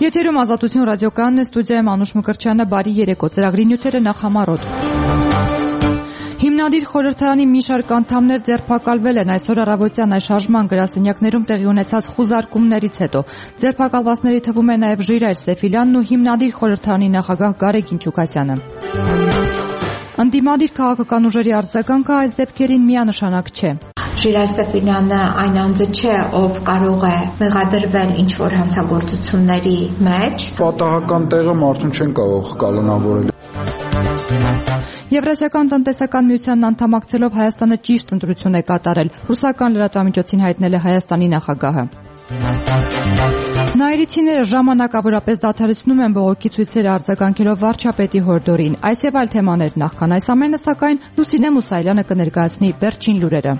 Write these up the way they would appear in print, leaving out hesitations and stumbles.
Եթերում Ազատություն ռադիոկայանն է, ստուդիայում Անուշ Մկրտչյանը, բարի երեկո, ծրագրի նյութերը նախամարոտ։ Հիմնադիր խորհրդարանի մի շարք անդամներ ձերբակալվել են այսօր առավոտյան այս շարժման գրասենյակներում տեղի ունեցած խուզարկումներից հետո։ Ձերբակալվածների թվում է նաև Ժիրայր Սեֆիլյանն ու հիմնադիր խորհրդարանի նախագահ Գարեգին Չուկասյանը։ Ընդդիմադիր քաղաքական ուժերի արձագանքը այս դեպքերին միանշանակ չէ։ Ժիրայր Սեֆիլյանը այն անձը չէ, ով կարող է մեղադրվել ինչ-որ հանցագործությունների մեջ։ Պատահական տեղը մարդուն չեն կարող կանոնավորել։ Եվրասիական տնտեսական միությանն անդամակցելով Հայաստանը ճիշտ ընտրություն է կատարել, ռուսական լրատվամիջոցին հայտնել է Հայաստանի նախագահը։ Նաիրիցիները ժամանակավորապես դադարեցնում են բողոքի ցույցերը արձագանքելով վարչապետի հորդորին։ Այս եւ այլ թեմաներ նախքան այս ամենը, սակայն Լուսինե Մուսայելյանը կներկայացնի վերջին լուրերը։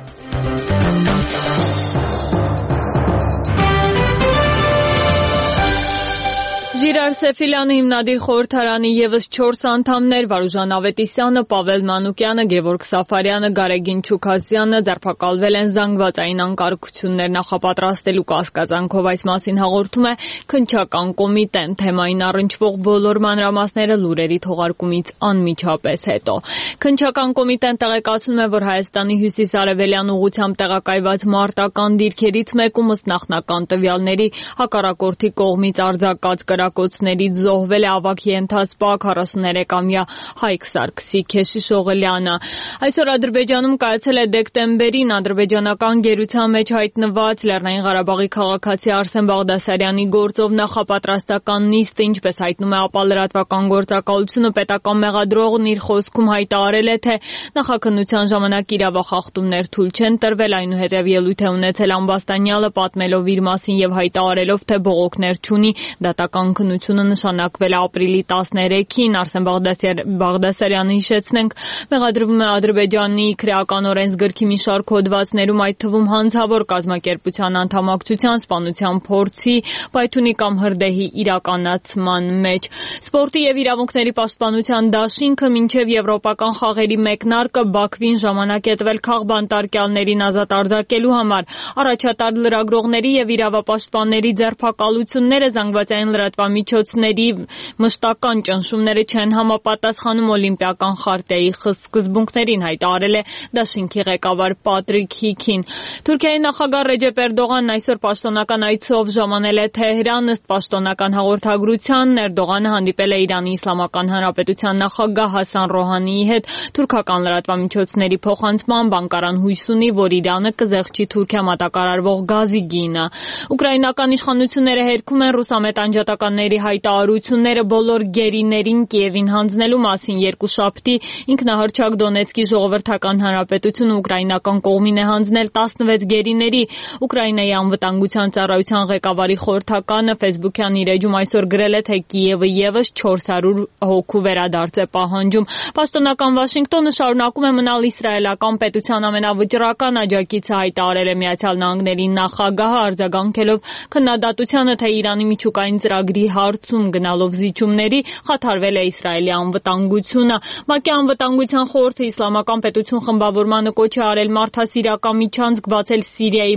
Ժիրայր Սեֆիլյանը, հիմնադիր խորհրդարանի ևս 4 անդամներ Վարուժան Ավետիսյանը, Պավել Մանուկյանը, Գևորգ Սաֆարյանը, Գարեգին Չուկասյանը ձերբակալվել են զանգվածային անկարգություններ նախապատրաստելու կասկածանքով։ Այս մասին հաղորդում է քննչական կոմիտեն։ Թեմային առնչվող բոլոր մանրամասները լուրերի թողարկումից անմիջապես հետո։ Քննչական կոմիտեն տեղեկացնում է, որ Հայաստանի հյուսիս-արևելյան ուղղությամբ տեղակայված մարտական դիրքերից մեկում ըստ նախնական տվյալների հակառակորդի կողմից արձակած կրակոցներից զոհվել է ավագ ենթասպա 43-ամյա Հայկ Սարգսի Քեշիշօղլյանը։ Այսօր Ադրբեջանում կայացել է դեկտեմբերին ադրբեջանական գերության մեջ հայտնված Լեռնային Ղարաբաղի քաղաքացի Արսեն Բաղդասարյանի գործով նախապատրաստական նիստը, ինչպես հայտնում է ԱՊԱ լրատվական գործակալությունը, պետական մեղադրողն իր խոսքում հայտարարել է, թե նախաքննության ժամանակ իրավախախտումներ թույլ չեն տրվել, այնուհետև ելույթ է ունեցել ամբաստանյալը պատմելով իր մասին եւ հայտարարելով, թե բողոքներ չունի։ Դատական քննությունը նշանակվել է ապրիլի 13-ին։ Արսեն Բաղդասարյանը, հիշեցնենք, մեղադրվում է Ադրբեջանի քրեական օրենսգրքի մի շարք հոդվածներում, այդ թվում հանցավոր կազմակերպության անդամակցության, սպանության փորձի, պայթունի կամ հրդեհի իրականացման մեջ։ Սպորտի եւ իրավունքների պաշտպանության դաշինքը մինչեւ եվրոպական խաղերի մեկնարկը Բաքվին ժամանակ է տվել քաղբանտարկյալներին ազատ արձակելու համար։ Առաջատար լրագրողների եւ իրավապաշտպանների ձերբակալությունները զանգվածային լրատվամիջոցների մշտական ճնշումները չեն համապատասխանում Օլիմպիական խարտիայի սկզբունքներին, հայտարարել է դաշինքի ղեկավար Պատրիկ Հիքին։ Թուրքիայի նախագահ Ռեջեփ Էրդողանն այսօր պաշտոնական այցով ժամանել է Թեհրան։ Ըստ պաշտոնական հաղորդագրության, Էրդողանը հանդիպել է Իրանի Իսլամական Հանրապետության նախագահ Հասան Ռոհանիի հետ։ Թուրքական լրատվամիջոցների փոխանցմամբ Անկարան հույս ունի, որ Իրանը կզեղչի Թուրքիա մատակարարվող գազի գինը։ Ուկրաինական իշխանությունները հերքում են ռուսամետ անջատականների հայտարարությունները բոլոր գերիներին Կիևին հանձնելու մասին։ Երկուշաբթի ինքնահռչակ Դոնեցկի ժողովրդական հանրապետությունը ուկրաինական կողմին է հանձնել 16 գերիների։ Ուկրաինայի անվտանգության ծառայության ղեկավարի խորհրդականը Facebook-յան իր էջում այսօր գրել է, թե Կիևը եւս 400 հոգու վերադարձ է պահանջում։ Պաշտոնական Վաշինգտոնը շարունակում է մնալ իսրայելական պետության ամենավճռական աջակիցը, հայտարարել է Միացյալ Նահանգների նախագահը, արձագանքելով քննադատությանը, թե Իրանի միջուկային ծրագրի հարցում գնալով զիջումների խաթարվել է Իսրայելի անվտանգությունը։ ՄԱԿ-ի անվտանգության խորհուրդը Իսլամական պետություն խմբավորմանը կոչ է արել մարդասիրական միջանցք բացել Սիրիայի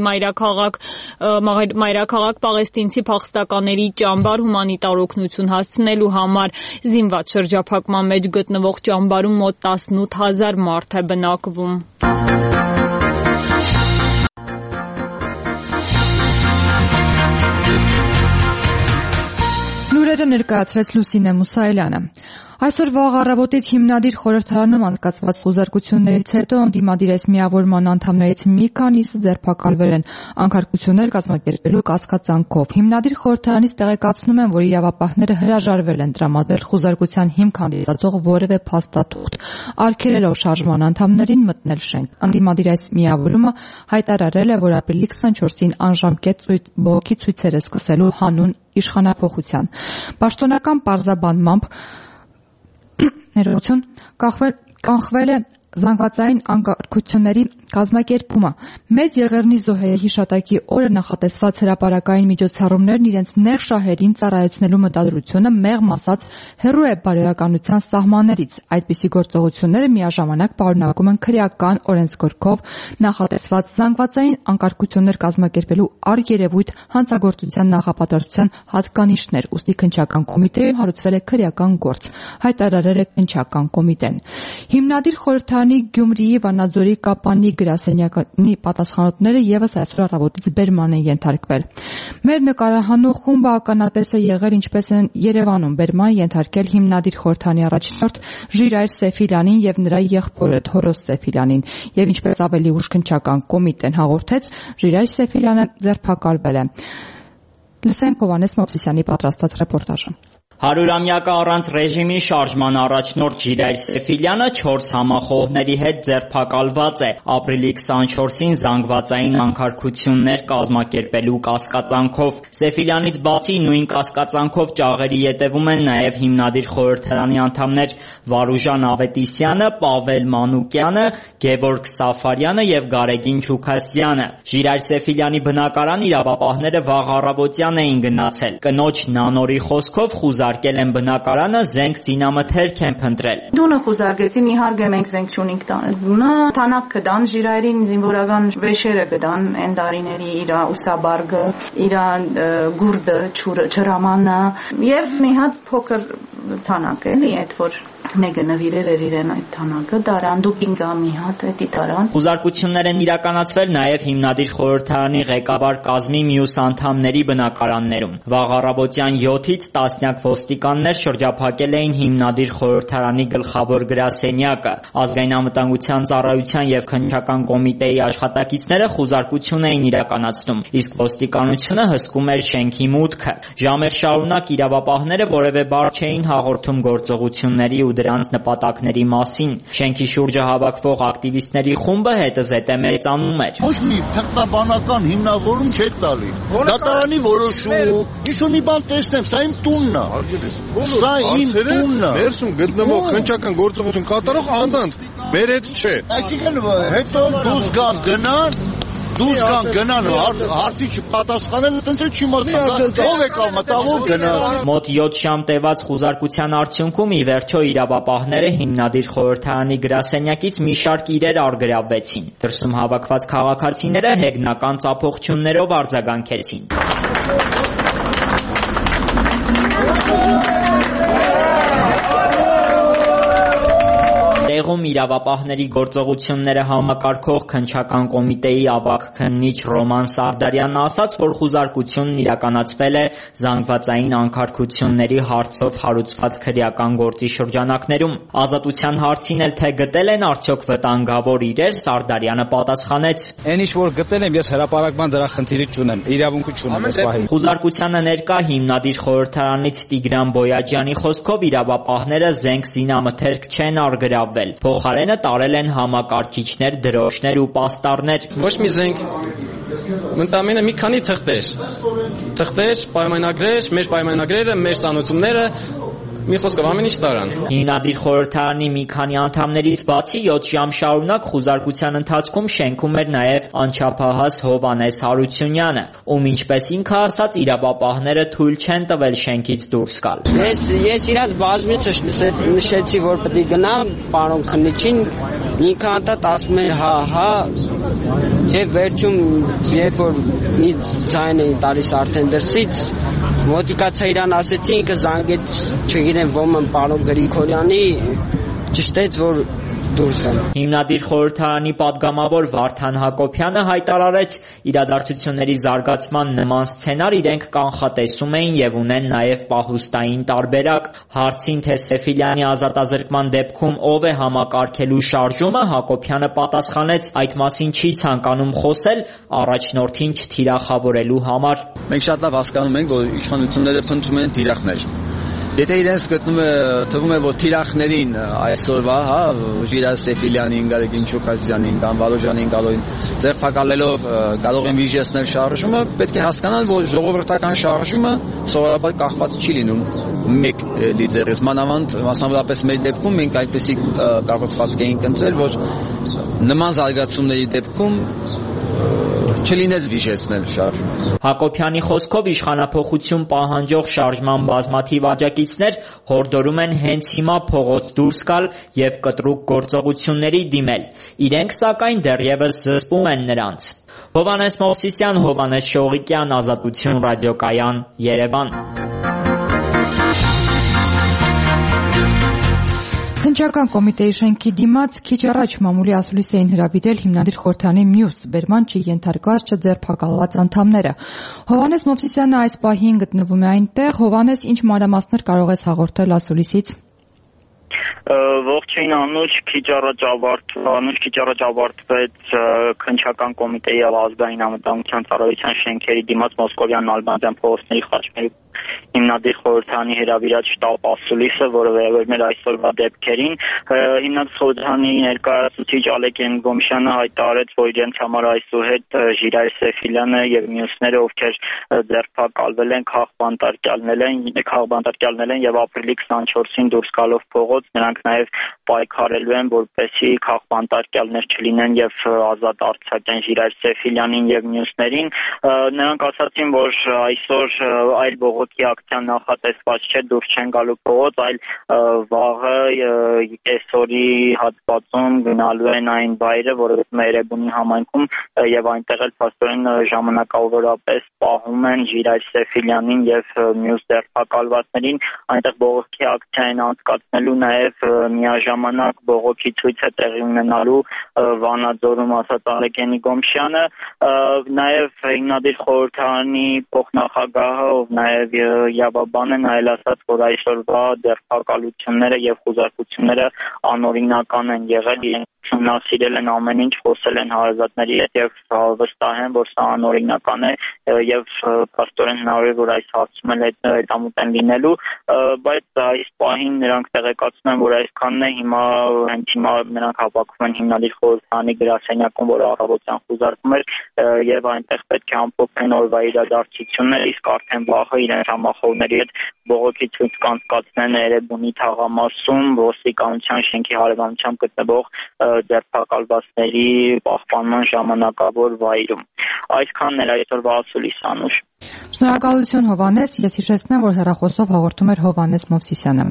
մայրաքաղաք պաղեստինցի փախստականների ճամբար հումանիտար օգնություն հասցնելու համար։ Զինված շրջափակման մեջ գտնվող ճամբարում մոտ 18,000 մարդ է բնակվում։ Լուրերը ներկայացրեց Լուսինե Մուսայելյանը։ Այսօր վաղ առավոտից հիմնադիր խորհրդարանում անցկացված խոզարկություններից հետո ընդդիմադիր միավորման անդամներից մի քանիսը ձերբակալվել են անկարգություններ կազմակերպելու կասկածանքով։ Հիմնադիր խորհրդարանից տեղեկացնում են, որ իրավապահները հրաժարվել են տրամադրել խոզարկության հիմք հանդիսացող որևէ փաստաթուղթ, արգելելով շարժման անդամներին մտնել շենք։ Ընդդիմադիր միավորումը հայտարարել է, որ ապրիլի 24-ին անժամկետ բողոքի ցույցեր է սկսելու հանուն իշխանափոխության։ Պաշտոնական պարզաբանմամբ կանխվել է զանգվածային անկարգությունների կազմակերպումը։ Մեծ Եղեռնի զոհերի հիշատակի օրը նախատեսված հրապարակային միջոցառումներն իրենց նեղ շահերին ծառայեցնելու մտադրությունը մեղմ ասած հեռու է բարոյականության սահմաններից։ Այդպիսի գործողությունները միաժամանակ պարունակում են քրեական օրենսգրքով նախատեսված զանգվածային անկարգություններ կազմակերպելու առերևույթ հանցագործության նախապատրաստության հատկանիշներ, ուստի քննչական կոմիտեում հարուցվել է քրեական գործ, հայտարարել է քննչական կոմիտեն։ Հիմնադիր խորհրդարանի Գյումրիի, Վանաձորի, Կապանի գրասենյականի պատասխանատուները եւս այսօր առավոտից բերման են ենթարկվել։ Մեր նկարահանող խումբը ականատես է եղել, ինչպես են Երևանում բերման ենթարկել հիմնադիր խորհրդարանի առաջնորդ Ժիրայր Սեֆիլյանին եւ նրա եղբորը Թորոս Սեֆիլյանին, եւ ինչպես ավելի ուշ քննչական կոմիտեն հաղորդեց, Ժիրայր Սեֆիլյանը ձերբակալվել է։ Լսենք Հովհաննես Մովսիսյանի պատրաստած ռեպորտաժը։ 100-ամյակը առանց ռեժիմի շարժման առաջնորդ Ժիրայր Սեֆիլյանը 4 համախոհների հետ ձերբակալված է ապրիլի 24-ին զանգվածային անկարգություններ կազմակերպելու կասկածանքով։ Սեֆիլյանից բացի նույն կասկածանքով ճաղերի ետևում են նաև հիմնադիր խորհրդարանի անդամներ Վարուժան Ավետիսյանը, Պավել Մանուկյանը, Գևորգ Սաֆարյանը եւ Գարեգին Չուքասյանը։ Ժիրայր Սեֆիլյանի բնակարան իրավապահները վաղ առավոտյան էին գնացել։ Կնոջ Նանորի խոսքով խուզարկել են բնակարանը, զենք զինամթերք են փնտրել։ Դունը խուզարկեցին, իհարկե մենք զենք չունենք տանը։ Թանակ կդան, Ժիրայրին զինվորական վեշերը կդան, այն դարիների իր ուսաբարգը, իր գուրդը, չրամանը եւ մի հատ փոքր թանակ էլի, այդ որ մեկը նվիրել էր իրեն այդ թանակը, դարան դուպինգա մի հատ էդի դարան։ Խուզարկություններ են իրականացվել նաև հիմնադիր խորհրդարանի ղեկավար կազմի մյուս անդամների բնակարաններում։ Վաղ առավոտյան 7-ից տասնյակ ոստիկաններ շրջափակել էին հիմնադիր խորհրդարանի գլխավոր գրասենյակը։ Ազգային անվտանգության ծառայության եւ քննչական կոմիտեի աշխատակիցները խուզարկություն էին իրականացնում, իսկ ոստիկանությունը հսկում էր շենքի մուտքը։ Ժամեր շարունակ իրավապահները որևէ բառ չէին հաղորդում գործողությունների ու դրանց նպատակների մասին։ Շենքի շուրջը հավաքվող ակտիվիստների խումբը հետզհետե մեծանում էր։ Ոչ մի թղթաբանական հիմնավորում չեք տալի։ Դատարանի որոշում, ինչ մի բան տեսնեմ, սա իմ տունն է։ Սա իմ տունն է։ Ներսում գտնվող քննչական գործողություն կատարող անձանց մեր հետ չէ։ Այսինքն հետո դուրս գնան հարցի չպատասխանել, այդպես չի մտածել, ով եկավ մտավոր գնալ։ Մոտ 7 ժամ տևած խուզարկության արդյունքում ի վերջո իրավապահները հիմնադիր խորհրդարանի գրասենյակից մի շարք իրեր առգրավվեցին։ Դրսում հավաքված քաղաքացիները հեգնական ծափողջուններով արձագանքեցին։ Տեղում իրավապահների գործողությունները համակարգող քննչական կոմիտեի ավագ քննիչ Ռոման Սարդարյանն ասաց, որ խուզարկությունն իրականացվել է զանգվածային անկարգությունների հարցով հարուցված քրեական գործի շրջանակներում։ Ազատության հարցին էլ թե գտել են արդյոք վտանգավոր իրեր, Սարդարյանը պատասխանեց. Այն ինչ որ գտել եմ, ես հրապարակման դրա խնդիրը չունեմ, իրավունք չունեմ այս պահին։ Խուզարկությանը ներկա հիմնադիր խորհրդարանից Տիգրան Բոյաջյանի խոսքով իրավապահները զենք զինամթերք չեն առգրավվել։ Փոխարենը տարել են համակարգիչներ, դրոշներ ու պաստառներ։ Ոչ մի զենք, ընդամենը մի քանի թղթեր, պայմանագրեր, մեր պայմանագրերը, մեր ծանոթությունները, մի խոսքով ամեն ինչ տարան։ Հիմնադիր խորհրդարանի մի քանի անդամներից բացի 7 ժամ շարունակ խուզարկության ընթացքում շենքում էր նաև անչափահաս Հովհաննես Հարությունյանը, ում ինչպես ինքը ասաց, իրավապահները թույլ չեն տվել շենքից դուրս գալ։ Ես իրաց բազմիցս նշեցի, որ պետք է գնամ պարոն քննիչին, ինքը անդադ ասում էր հա, եւ վերջում երբ որ մի ձայն էին տալիս արդեն դրսից, մոտիկացա իրան ասեցի, ինքը զանգեց, չգիտեմ ոմն պարոն Գրիգորյանի, ճշտեց, որ դուրս են։ Հիմնադիր խորհրդարանի պատգամավոր Վարդան Հակոբյանը հայտարարեց, իրադարձությունների զարգացման նման սցենար իրենք կանխատեսում էին եւ ունեն նաեւ պահուստային տարբերակ։ Հարցին, թե Սեֆիլյանի ազատազրկման դեպքում ով է համակարգելու շարժումը, Հակոբյանը պատասխանեց, այդ մասին չի ցանկանում խոսել, առաջնորդին չթիրախավորելու համար։ Մենք շատ լավ հասկանում ենք, որ իշխանությունները փնտրում են թիրախներ։ Եթե իրենց թվում է, որ թիրախներին այսօրվա, Ժիրայր Սեֆիլյանին, Գարեգին Չուկասյանին կամ Վարոժանին ձերբակալելով կարող են վիժեցնել շարժումը, պետք է հասկանան, որ ժողովրդական շարժումը սովորաբար կախված չի լինում մեկ լիդերից, մանավանդ մասնավորապես մեր դեպքում մենք այդպեսի կառուցվածք էինք ընտրել, որ նման զարգացումների դեպքում չլիներ վիժեցնել շարժումը։ Հակոբյանի խոսքով իշխանափոխություն պահանջող շարժման բազմաթիվ աջակիցներ հորդորում են հենց հիմա փողոց դուրս գալ եւ կտրուկ գործողությունների դիմել։ Իրենք սակայն դեռևս զսպում են նրանց։ Հովհաննես Մովսիսյան, Հովհաննես Շողիկյան, Ազատություն ռադիոկայան, Երևան։ Քննչական կոմիտեի շենքի դիմաց քիչ առաջ մամուլի ասուլիս էին հրավիրել հիմնադիր խորհրդանի մյուս բերման չձերբակալված չձերբակալված անդամները։ Հովհաննես Մովսիսյանը այս պահին գտնվում է այնտեղ։ Հովհաննես, ինչ մանրամասներ կարող ես հաղորդել ասուլիսից։ Ողջույն Անուշ, քիչ առաջ ավարտվեց քննչական կոմիտեի եւ ազգային անվտանգության ծառայության շենքերի դիմաց Մոսկովյան Նալբանդյան փողոցների խաչմերուկ հիմնադիր խորհրդանի հրավիրած շտաբ ասուլիսը, որը վերաբերում էր այսօրվա դեպքերին։ Հիմնադիր խորհրդանի ներկայացուցիչ Ալեքսանդր Գոմշյանը հայտարարեց, որ իրենց համար այսուհետ Ժիրայր Սեֆիլյանը եւ մյուսները, ովքեր ձերբակալվել են, քաղբանտարկյալներ են եւ ապրիլի 24-ին դուրս գալով փողոց, նրանք նաեւ պայքարելու են, որպեսզի քաղբանտարկյալներ չլինեն եւ ազատ արձակեն Ժիրայր Սեֆիլյանին եւ մյուսներին։ Նրանք ասացին, որ այսօր այլ բողոքի ակցիա նախատեսված չէ, դուրս չեն գալու փողոց, այլ վաղը կեսօրի հատվածում գնալու են այն վայրը, որը Երևանի համայնքում եւ այնտեղ էլ փաստորեն ժամանակավորապես պահում են Ժիրայր Սեֆիլյանին եւ մյուս ձերբակալվածներին, այնտեղ բողոքի ակցիա են անցկացնելու, նաեւ միաժամանակ բողոքի ցույց է տեղի ունենալու Վանաձորում, ասաց Ալեքսանդր Գոմշյանը, նաեւ հիմնադիր խորհրդանի փոխնախագահը, ով նաեւ Յավաբան է, նայել ասաց, որ այսօրվա ձերբակալությունները եւ խուզարկությունները անօրինական են եղել, իրենք ուսումնասիրել են ամեն ինչ, խոսել են հարազատների հետ եւ վստահ են, որ սա անօրինական է եւ փաստորեն հնարավոր է, որ այս հարցում էլ հետամուտ են լինելու, բայց այս պահին նրանք տեղեկացնում են, որ այսքանն է, հենց հիմա նրանք հավաքվում են հիմնադիր խորհրդանի գրասենյակում, որը առավոտյան խուզարկում էր եւ այնտեղ պետք է ամփոփեն օրվա իրադարձությունները, իսկ արդեն վաղը իրենց համախոհների հետ բողոքի ցույց կանցկացնեն Երևանի թաղամասում ոստիկանության շենքի հարևանությամբ գտնվող ձերբակալվածների պահպանման ժամանակավոր վայրում։ Այսքանն էր այսօրվա ասուլիս, Անուշ։ Շնորհակալություն Հովհաննես, ես հիշեցնեմ, որ հեռախոսով հաղորդում էր Հովհաննես Մովսիսյանը։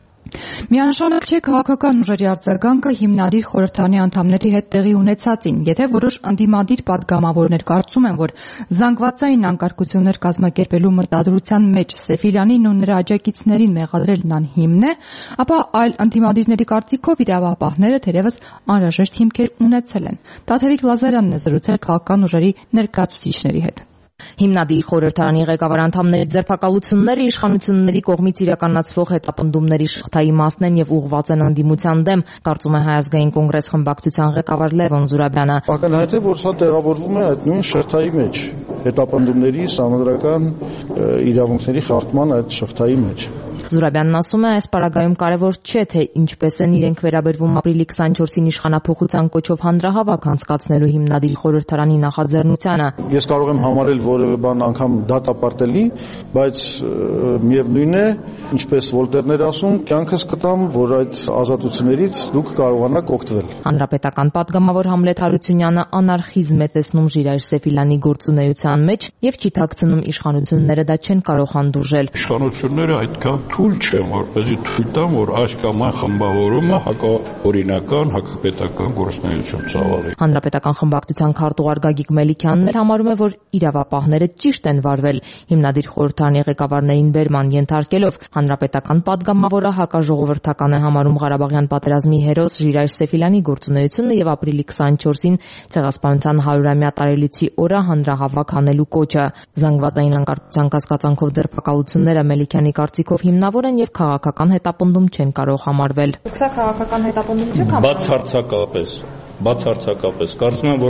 Միանշանակ չէ քաղաքական ուժերի արձագանքը հիմնադիր խորհրդանի անդամների հետ տեղի ունեցածին, եթե որոշ ընդդիմադիր падգամավորներ կարծում են, որ զանգվածային անկարգություններ կազմակերպելու մտադրության մեջ Սեֆիլյանին ու նրա աջակիցներին մեղադրելն անհիմն է, ապա այլ ընդդիմադիրների կարծիքով իրավապահները թերևս անհրաժեշտ հիմքեր ունեցել են։ Տաթևիկ Լազարյանն է զրուցել քաղաքական ուժերի ներկայացուցիչների հետ։ Հիմնադիր խորհրդարանի ղեկավար անդամների ձերբակալությունները իշխանությունների կողմից իրականացվող հետապնդումների շղթայի մասն են եւ ուղղված են ընդդիմության դեմ, կարծում է Հայ ազգային կոնգրես խմբակցության ղեկավար Լևոն Զուրաբյանը։ Ակնհայտ է, որ սա տեղավորվում է այդ նույն շղթայի մեջ, հետապնդումների սահմանադրական իրավունքների խախտման այդ շղթայի մեջ։ Զուրաբյանն ասում է, այս պարագայում կարևոր չէ, թե ինչպես են իրենք վերաբերվում ապրիլի 24-ին իշխանափոխության կոչով հանրահավաք անցկացնելու հիմնադիր խորհրդարանի նախաձեռնությանը։ Ես կարող եմ համարել որևէ բան անգամ դատապարտելի, բայց միևնույն է, ինչպես Վոլտերն էր ասում, կյանքս կտամ, որ այդ ազատություններից դուք կարողանաք օգտվել։ Հանրապետական պատգամավոր Համլետ Հարությունյանը անարխիզմ է տեսնում Ժիրայր Սեֆիլյանի գործունեության մեջ եւ չի թաքցնում իշխանությունները դա չեն կարող հանդուրժել։ Իշխանությունները այդքան թույլ չեն, որպեսզի թույլ տան, որ այս կամ այն խմբավորումը հակաօրինական, հակապետական գործունեություն ծավալի։ Հանրապետական խմբակցության քարտուղար Գագիկ Մելիքյանն համարում է, որ իրավապահները ճիշտ են վարվել հիմնադիր խորհրդարանի ղեկավարներին բերման ենթարկելով, հանրապետական падգամավորը հակաժողովրդական է համարում Ղարաբաղյան պատերազմի հերոս Ժիրայր Սեֆիլյանի գործունեությունը եւ ապրիլի 24-ին ցեղասպանության 100-ամյա տարելիցի օրը հանրահավաք անելու կոչը։ Զանգվածային անկարգության կասկածանքով ձերբակալությունները Մելիքյանի կարծիքով հիմնավոր են եւ քաղաքական հետապնդում չեն կարող համարվել։ Սա քաղաքական հետապնդում չէ՞ Բացարձակապես։ Կարծում եմ, որ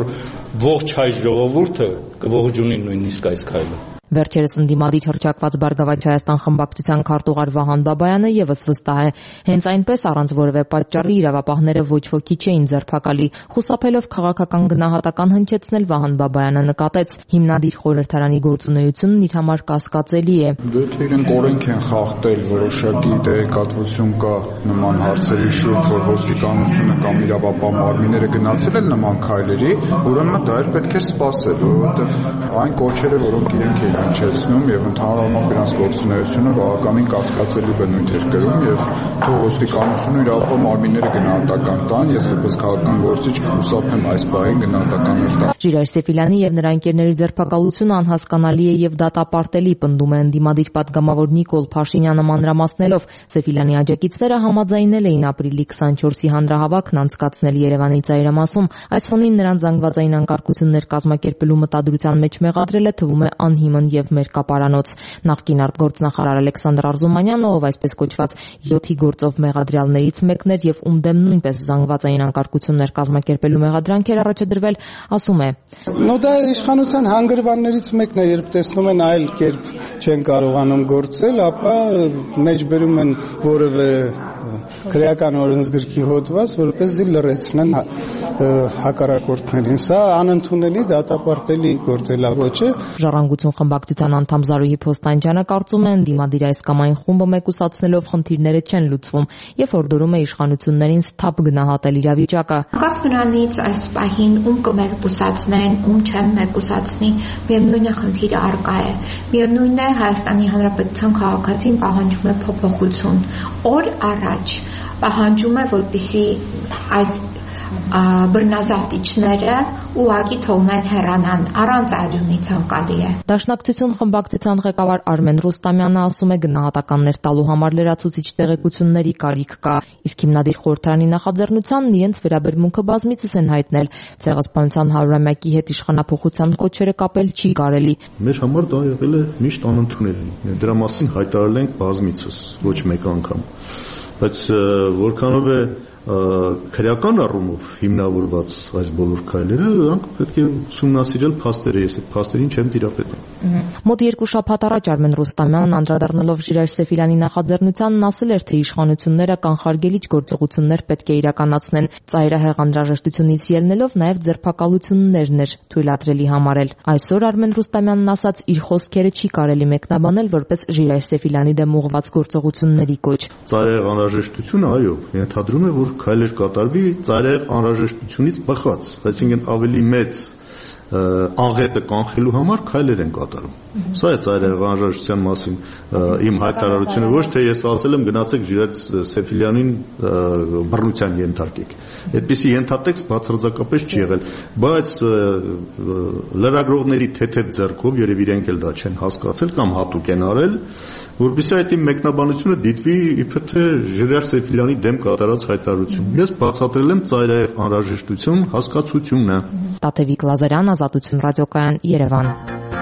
ողջ հայ ժողովուրդը կողջունի նույնիսկ այս քայլը։ Վերջերս ընդդիմադիր հռչակված Բարգավաճ Հայաստան խմբակցության քարտուղար Վահան Բաբայանը եւս վստահ է, հենց այնպես առանց որևէ պատճառի իրավապահները ոչ ոքի չէին ձերբակալի։ Խուսափելով քաղաքական գնահատական հնչեցնել, Վահան Բաբայանը նկատեց, հիմնադիր խորհրդարանի գործունեությունն իր համար կասկածելի է։ Եթե իրենք օրենք են խախտել, որոշակի տեղեկատվություն կա նման հարցերի շուրջ, որ ոստիկանությունը կամ իրավապահ մարմինները գնացել են նման քայլերի, ուրեմն դա էր պետք է սպասել, որովհետև այն կոչերը, որոնք իրենք են հնչեցնում եւ ընդհանրապես իրենց գործունեությունը բավականին կասկածելի բնույթ էր կրում եւ թող ոստիկանությունը իրավապահ մարմինները գնահատական տան, ես որպես քաղաքական գործիչ կխուսափեմ այս բային գնահատականներ տալ։ Ժիրայր Սեֆիլյանի եւ նրա ընկերների ձերբակալությունը անհասկանալի է եւ դատապարտելի, պնդում է ընդդիմադիր պատգամավոր Նիկոլ Փաշինյանը մանրամասնելով։ Սեֆիլյանի աջակիցները համաձայնել էին ապրիլի 24-ի հանրահավաքն անցկացնել Երևանի ծայրամասում։ Այս ֆոնին նրանց զանգվածային անկարգություններ կազմակերպելու մտադրության մեջ մեղադրելը թվում է անհիմն եւ մերկապարանոց։ Նախկին արտգործնախարար Ալեքսանդր Արզումանյանը, ով այսպես կոչված 7-ի գործով մեղադրյալներից մեկն էր եւ ում դեմ նույնպես զանգվածային անկարգություններ կազմակերպելու մեղադրանք էր առաջադրվել, ասում է. Դա իշխանության հանգրվաններից մեկն է, երբ տեսնում են այլ կերպ չեն կարողանում գործել, ապա մեջբերում են որևէ քրեական օրենսգրքի հոդված, որպեսզի լրացնեն հակառակորդներին։ Սա անընդունելի դատապարտելի գործելաոճ է։ Ժառանգություն խմբակցության անդամ Զարուհի Փոստանջյանը կարծում է, ընդդիմադիր այս կամ այն խումբը մեկուսացնելով խնդիրները չեն լուծվում եւ հորդորում է իշխանություններին սթափ գնահատել իրավիճակը։ Անկախ նրանից այս պահին ում կմեկուսացնեն, ում չեն մեկուսացնի, միևնույն է խնդիրը առկա է։ Միևնույն է Հայաստանի Հանրապետության քաղաքացին պահանջում է փոփոխություն։ Օր առաջ պահանջում է, որպեսզի այս բռնազավթիչները ուղղակի թողնեն հեռանան, առանց արյունի ցանկալի է։ Դաշնակցություն խմբակցության ղեկավար Արմեն Ռուստամյանը ասում է, գնահատականներ տալու համար լրացուցիչ տեղեկությունների կարիք կա, իսկ հիմնադիր խորհրդարանի նախաձեռնությանն իրենց վերաբերմունքը բազմիցս են հայտնել։ Ցեղասպանության 100-ամյակի հետ իշխանափոխության կոչերը կապել չի կարելի։ Մեր համար դա եղել է միշտ անընդունելի։ Դրա մասին հայտարարել ենք բազմիցս, ոչ մեկ անգամ։ Բայց որքանով է քրեական առումով հիմնավորված այս բոլոր քայլերը, դրանք պետք է ուսումնասիրել փաստերը, ես այդ փաստերին չեմ տիրապետում։ Մոտ 2 շաբաթ առաջ Արմեն Ռուստամյանն անդրադառնալով Ժիրայր Սեֆիլյանի նախաձեռնությանն ասել էր, թե իշխանությունները կանխարգելիչ գործողություններ պետք է իրականացնեն, ծայրահեղ անհրաժեշտությունից ելնելով նաև ձերբակալություններն էր թույլատրելի համարել։ Այսօր Արմեն Ռուստամյանն ասաց, իր խոսքերը չի կարելի մեկնաբանել որպես Ժիրայր Սեֆիլյանի դեմ ուղղված գործողությունների կոչ։ Ծայրահեղ անհրաժեշտությունը, այո, ենթադրում է, որ քայլեր կատարվի ծայրահեղ անհրաժեշտությունից բխված, այսինքն ավելի մեծ աղետը կանխելու համար քայլեր են կատարում։ Սա է ծայրահեղ անհրաժեշտության մասին իմ հայտարարությունը, ոչ թե ես ասել եմ գնացեք Ժիրայր Սեֆիլյանին բռնության ենթարկեք։ Այդպիսի ենթատեքստ բացարձակապես չի եղել, բայց լրագրողների թեթև ձեռքով երևի իրենք էլ դա չեն հասկացել կամ հատուկ են արել, որպեսզի այդ իմ մեկնաբանությունը դիտվի իբր թե Ժիրայր Սեֆիլյանի դեմ կատարած հայտարարություն։ Ես բացատրել եմ ծայրահեղ անհրաժեշտություն հասկացությունը։ Տաթևիկ Լազարյան, Ազատություն ռադիոկայան, Երևան։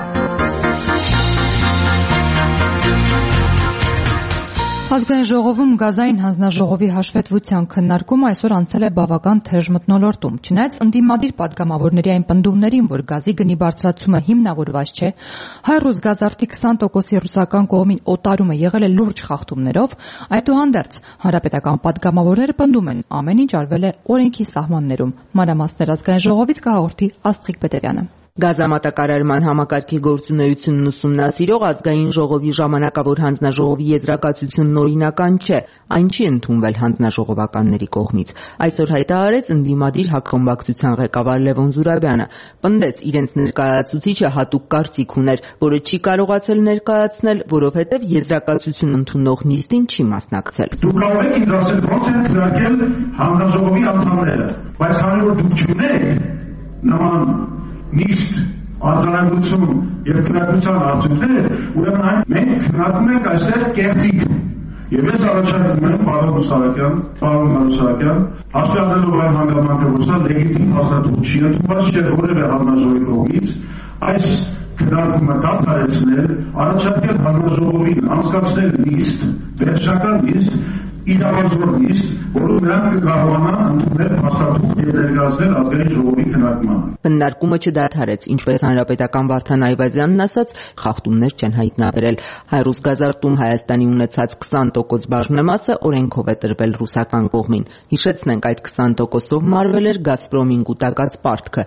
Ազգային ժողովում գազային հանձնաժողովի հաշվետվության քննարկումը այսօր անցել է բավական թեժ մթնոլորտում։ Չնայած ընդդիմադիր պատգամավորների այն պնդումներին, որ գազի գնի բարձրացումը հիմնավորված չէ, հայ-ռուս գազարդի 20%-ի ռուսական կողմին օտարումը եղել է լուրջ խախտումներով, այդուհանդերձ հանրապետական պատգամավորները պնդում են, ամեն ինչ արվել է օրենքի սահմաններում։ Մանրամասներ ազգային ժողովից կհաղորդի Աստղիկ Պետևյանը։ Գազամատակարարման համակարգի գործունեությունն ուսումնասիրող ազգային ժողովի ժամանակավոր հանձնաժողովի եզրակացությունն օրինական չէ, այն չի ընդունվել հանձնաժողովականների կողմից։ Այսօր հայտարարեց ընդդիմադիր հակխմբակցության ղեկավար Լևոն Զուրաբյանը, պնդեց իրենց ներկայացուցիչը հատուկ կարծիք ուներ, որը չի կարողացել ներկայացնել, որովհետև եզրակացություն ընդունող նիստին չի մասնակցել։ Դուք կարող եք ինձ ասել, ոնց են քննարկել հանձնաժողովի անդամները, բայց քանի որ դուք չունեք նման նիստ, արձանագրություն եւ քննարկության արդյունքներ, ուրեմն մենք քննարկում ենք այստեղ կեղծիք։ Եվ ես առաջարկում եմ պարոն Մուսարակյան, հաշվի առնելով այն հանգամանքը, որ սա լեգիտիմ հաստատություն չի ընդունված չէ որևէ հանձնաժողովի կողմից, այս քննարկումը դադարեցնել, առաջարկել հանձնաժողովին անցկացնել նիստ, վերջնական նիստ, իրավազորից, որով նրանք կկարողանան ընդունել փաստաթուղթ եւ ներկայացնել ազգային ժողովի քննարկմանը։ Քննարկումը չդադարեց, ինչպես հանրապետական Վարդան Այվազյանն ասաց, խախտումներ չեն հայտնաբերել։ Հայրուս գազարտում Հայաստանի ունեցած 20% բաժնեմասը օրենքով է տրվել ռուսական կողմին։ Հիշեցնենք, այդ 20%-ով մարվել էր Գազպրոմին կուտակած պարտքը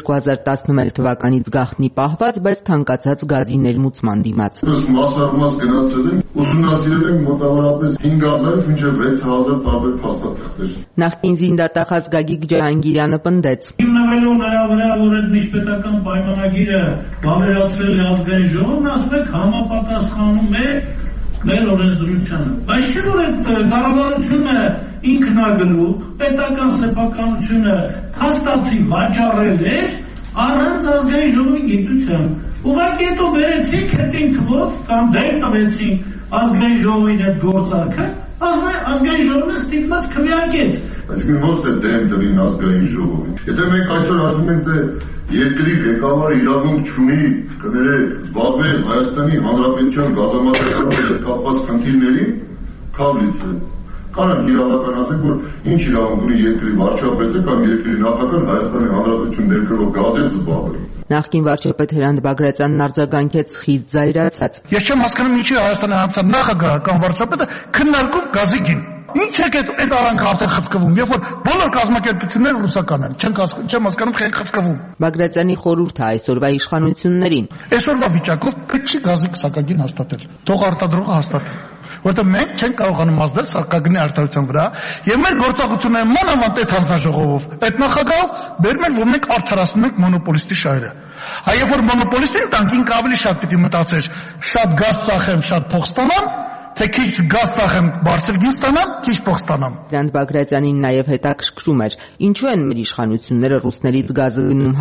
2011 թվականից գաղտնի պահված, բայց թանկացած գազի ներմուծման դիմաց։ Մաս գնացել են, ուսումնասիրել են մոտավորապես 5000-ից մինչև 6000 տարբեր փաստաթղթեր։ Նախկին զինդատախազ Գագիկ Ջահանգիրյանը պնդեց. Հիմնվելով նրա վրա, որ այդ միջպետական պայմանագիրը վավերացրել է ազգային ժողովն, ասում եք համապատասխանում է մեր օրենսդրությանը։ Բայց չէ՞ որ այդ կառավարությունը ինքն է գլուխ, պետական սեփականությունը փաստացի վաճառել էր առանց ազգային ժողովի գիտության։ Ուղղակի հետո վերեցինք հետին թվով կամ դեր տվեցինք ազգային ժողովին այդ գործարքը, ազգային ժողովը ստիպված քվեարկեց։ Այսինքն ո՞նց է դեմ տվին ազգային ժողովին։ Եթե մենք այսօր ասում ենք, թե երկրի ղեկավարը իրավունք չունի զբաղվել Հայաստանի Հանրապետության գազամատակարարի հետ կապված խնդիրներին, քավլից է։ Կարանք իրավական ասենք, որ ինչ իրավունք ունի երկրի վարչապետը կամ երկրի նախագահը Հայաստանի Հանրապետություն ներկրող գազից զբաղվել։ Նախկին վարչապետ Հրանտ Բագրատյանն արձագանքեց խիստ զայրացած։ Ես չեմ հասկանում ինչի Հայաստանի Հանրապետության նախագահը կամ վարչապետը քննարկում գազի գին։ Ինչ է այդ արանքը արդեն խցկվում, երբ որ բոլոր կազմակերպությունները ռուսական են, չեմ հասկանում խեն խցկվում։ Բագրատյանի խորհուրդը այսօրվա իշխանություններին։ Այսօրվա վիճակով պետք չի գազի սակագին հաստատել։ Թող արտադրողը հաստատի։ Որտեղ մենք չենք կարողանում ազդել սակագնի արտադրության վրա, եւ մեր գործողությունները մանավանդ այդ հանձնաժողովով, այդ նախագահով բերում են, որ մենք արդարացնում ենք մոնոպոլիստի շահերը։ Այ երբ որ մոնոպոլիստին տանք ինքը ավելի շատ պիտի մտածեր, շատ գազ ծախեմ, շատ փող ստանամ, թե քիչ գազ ծախեմ, բարձր գին ստանամ, քիչ փող ստանամ։ Հրանտ Բագրատյանին նաև հետաքրքրում էր, ինչու են մեր իշխանությունները ռուսներից գազը գնում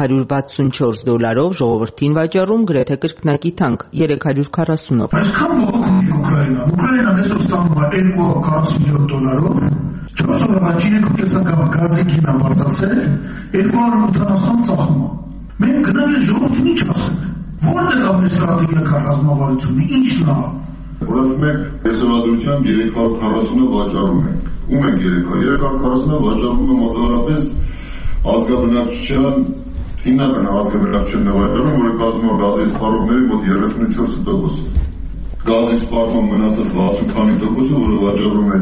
$164, ժողովրդին վաճառում գրեթե կրկնակի թանկ 340-ով։ Այսքան բողոքում Ուկրաինան այսօր ստանում է $247, 4 օրվա 3.5 գազի գինը վարձացել, 280 ծախում է։ Մենք գնալ է ժողովրդին ինչ ասենք։ Որտեղ է մեր ստրատեգիական ռազմավարությունը, ինչն է։ Որ ասում եք, տեսարադրությամբ 340-ը վաճառում ենք։ Ում ենք 340-ը վաճառում է մոտավորապես ազգաբնակչության, հիմնական ազգաբնակչության վաճառում, որը կազմում է գազի սպառողների մոտ 34%։ Գազի սպառման մնացած 60 քանի տոկոսը, որը վաճառում է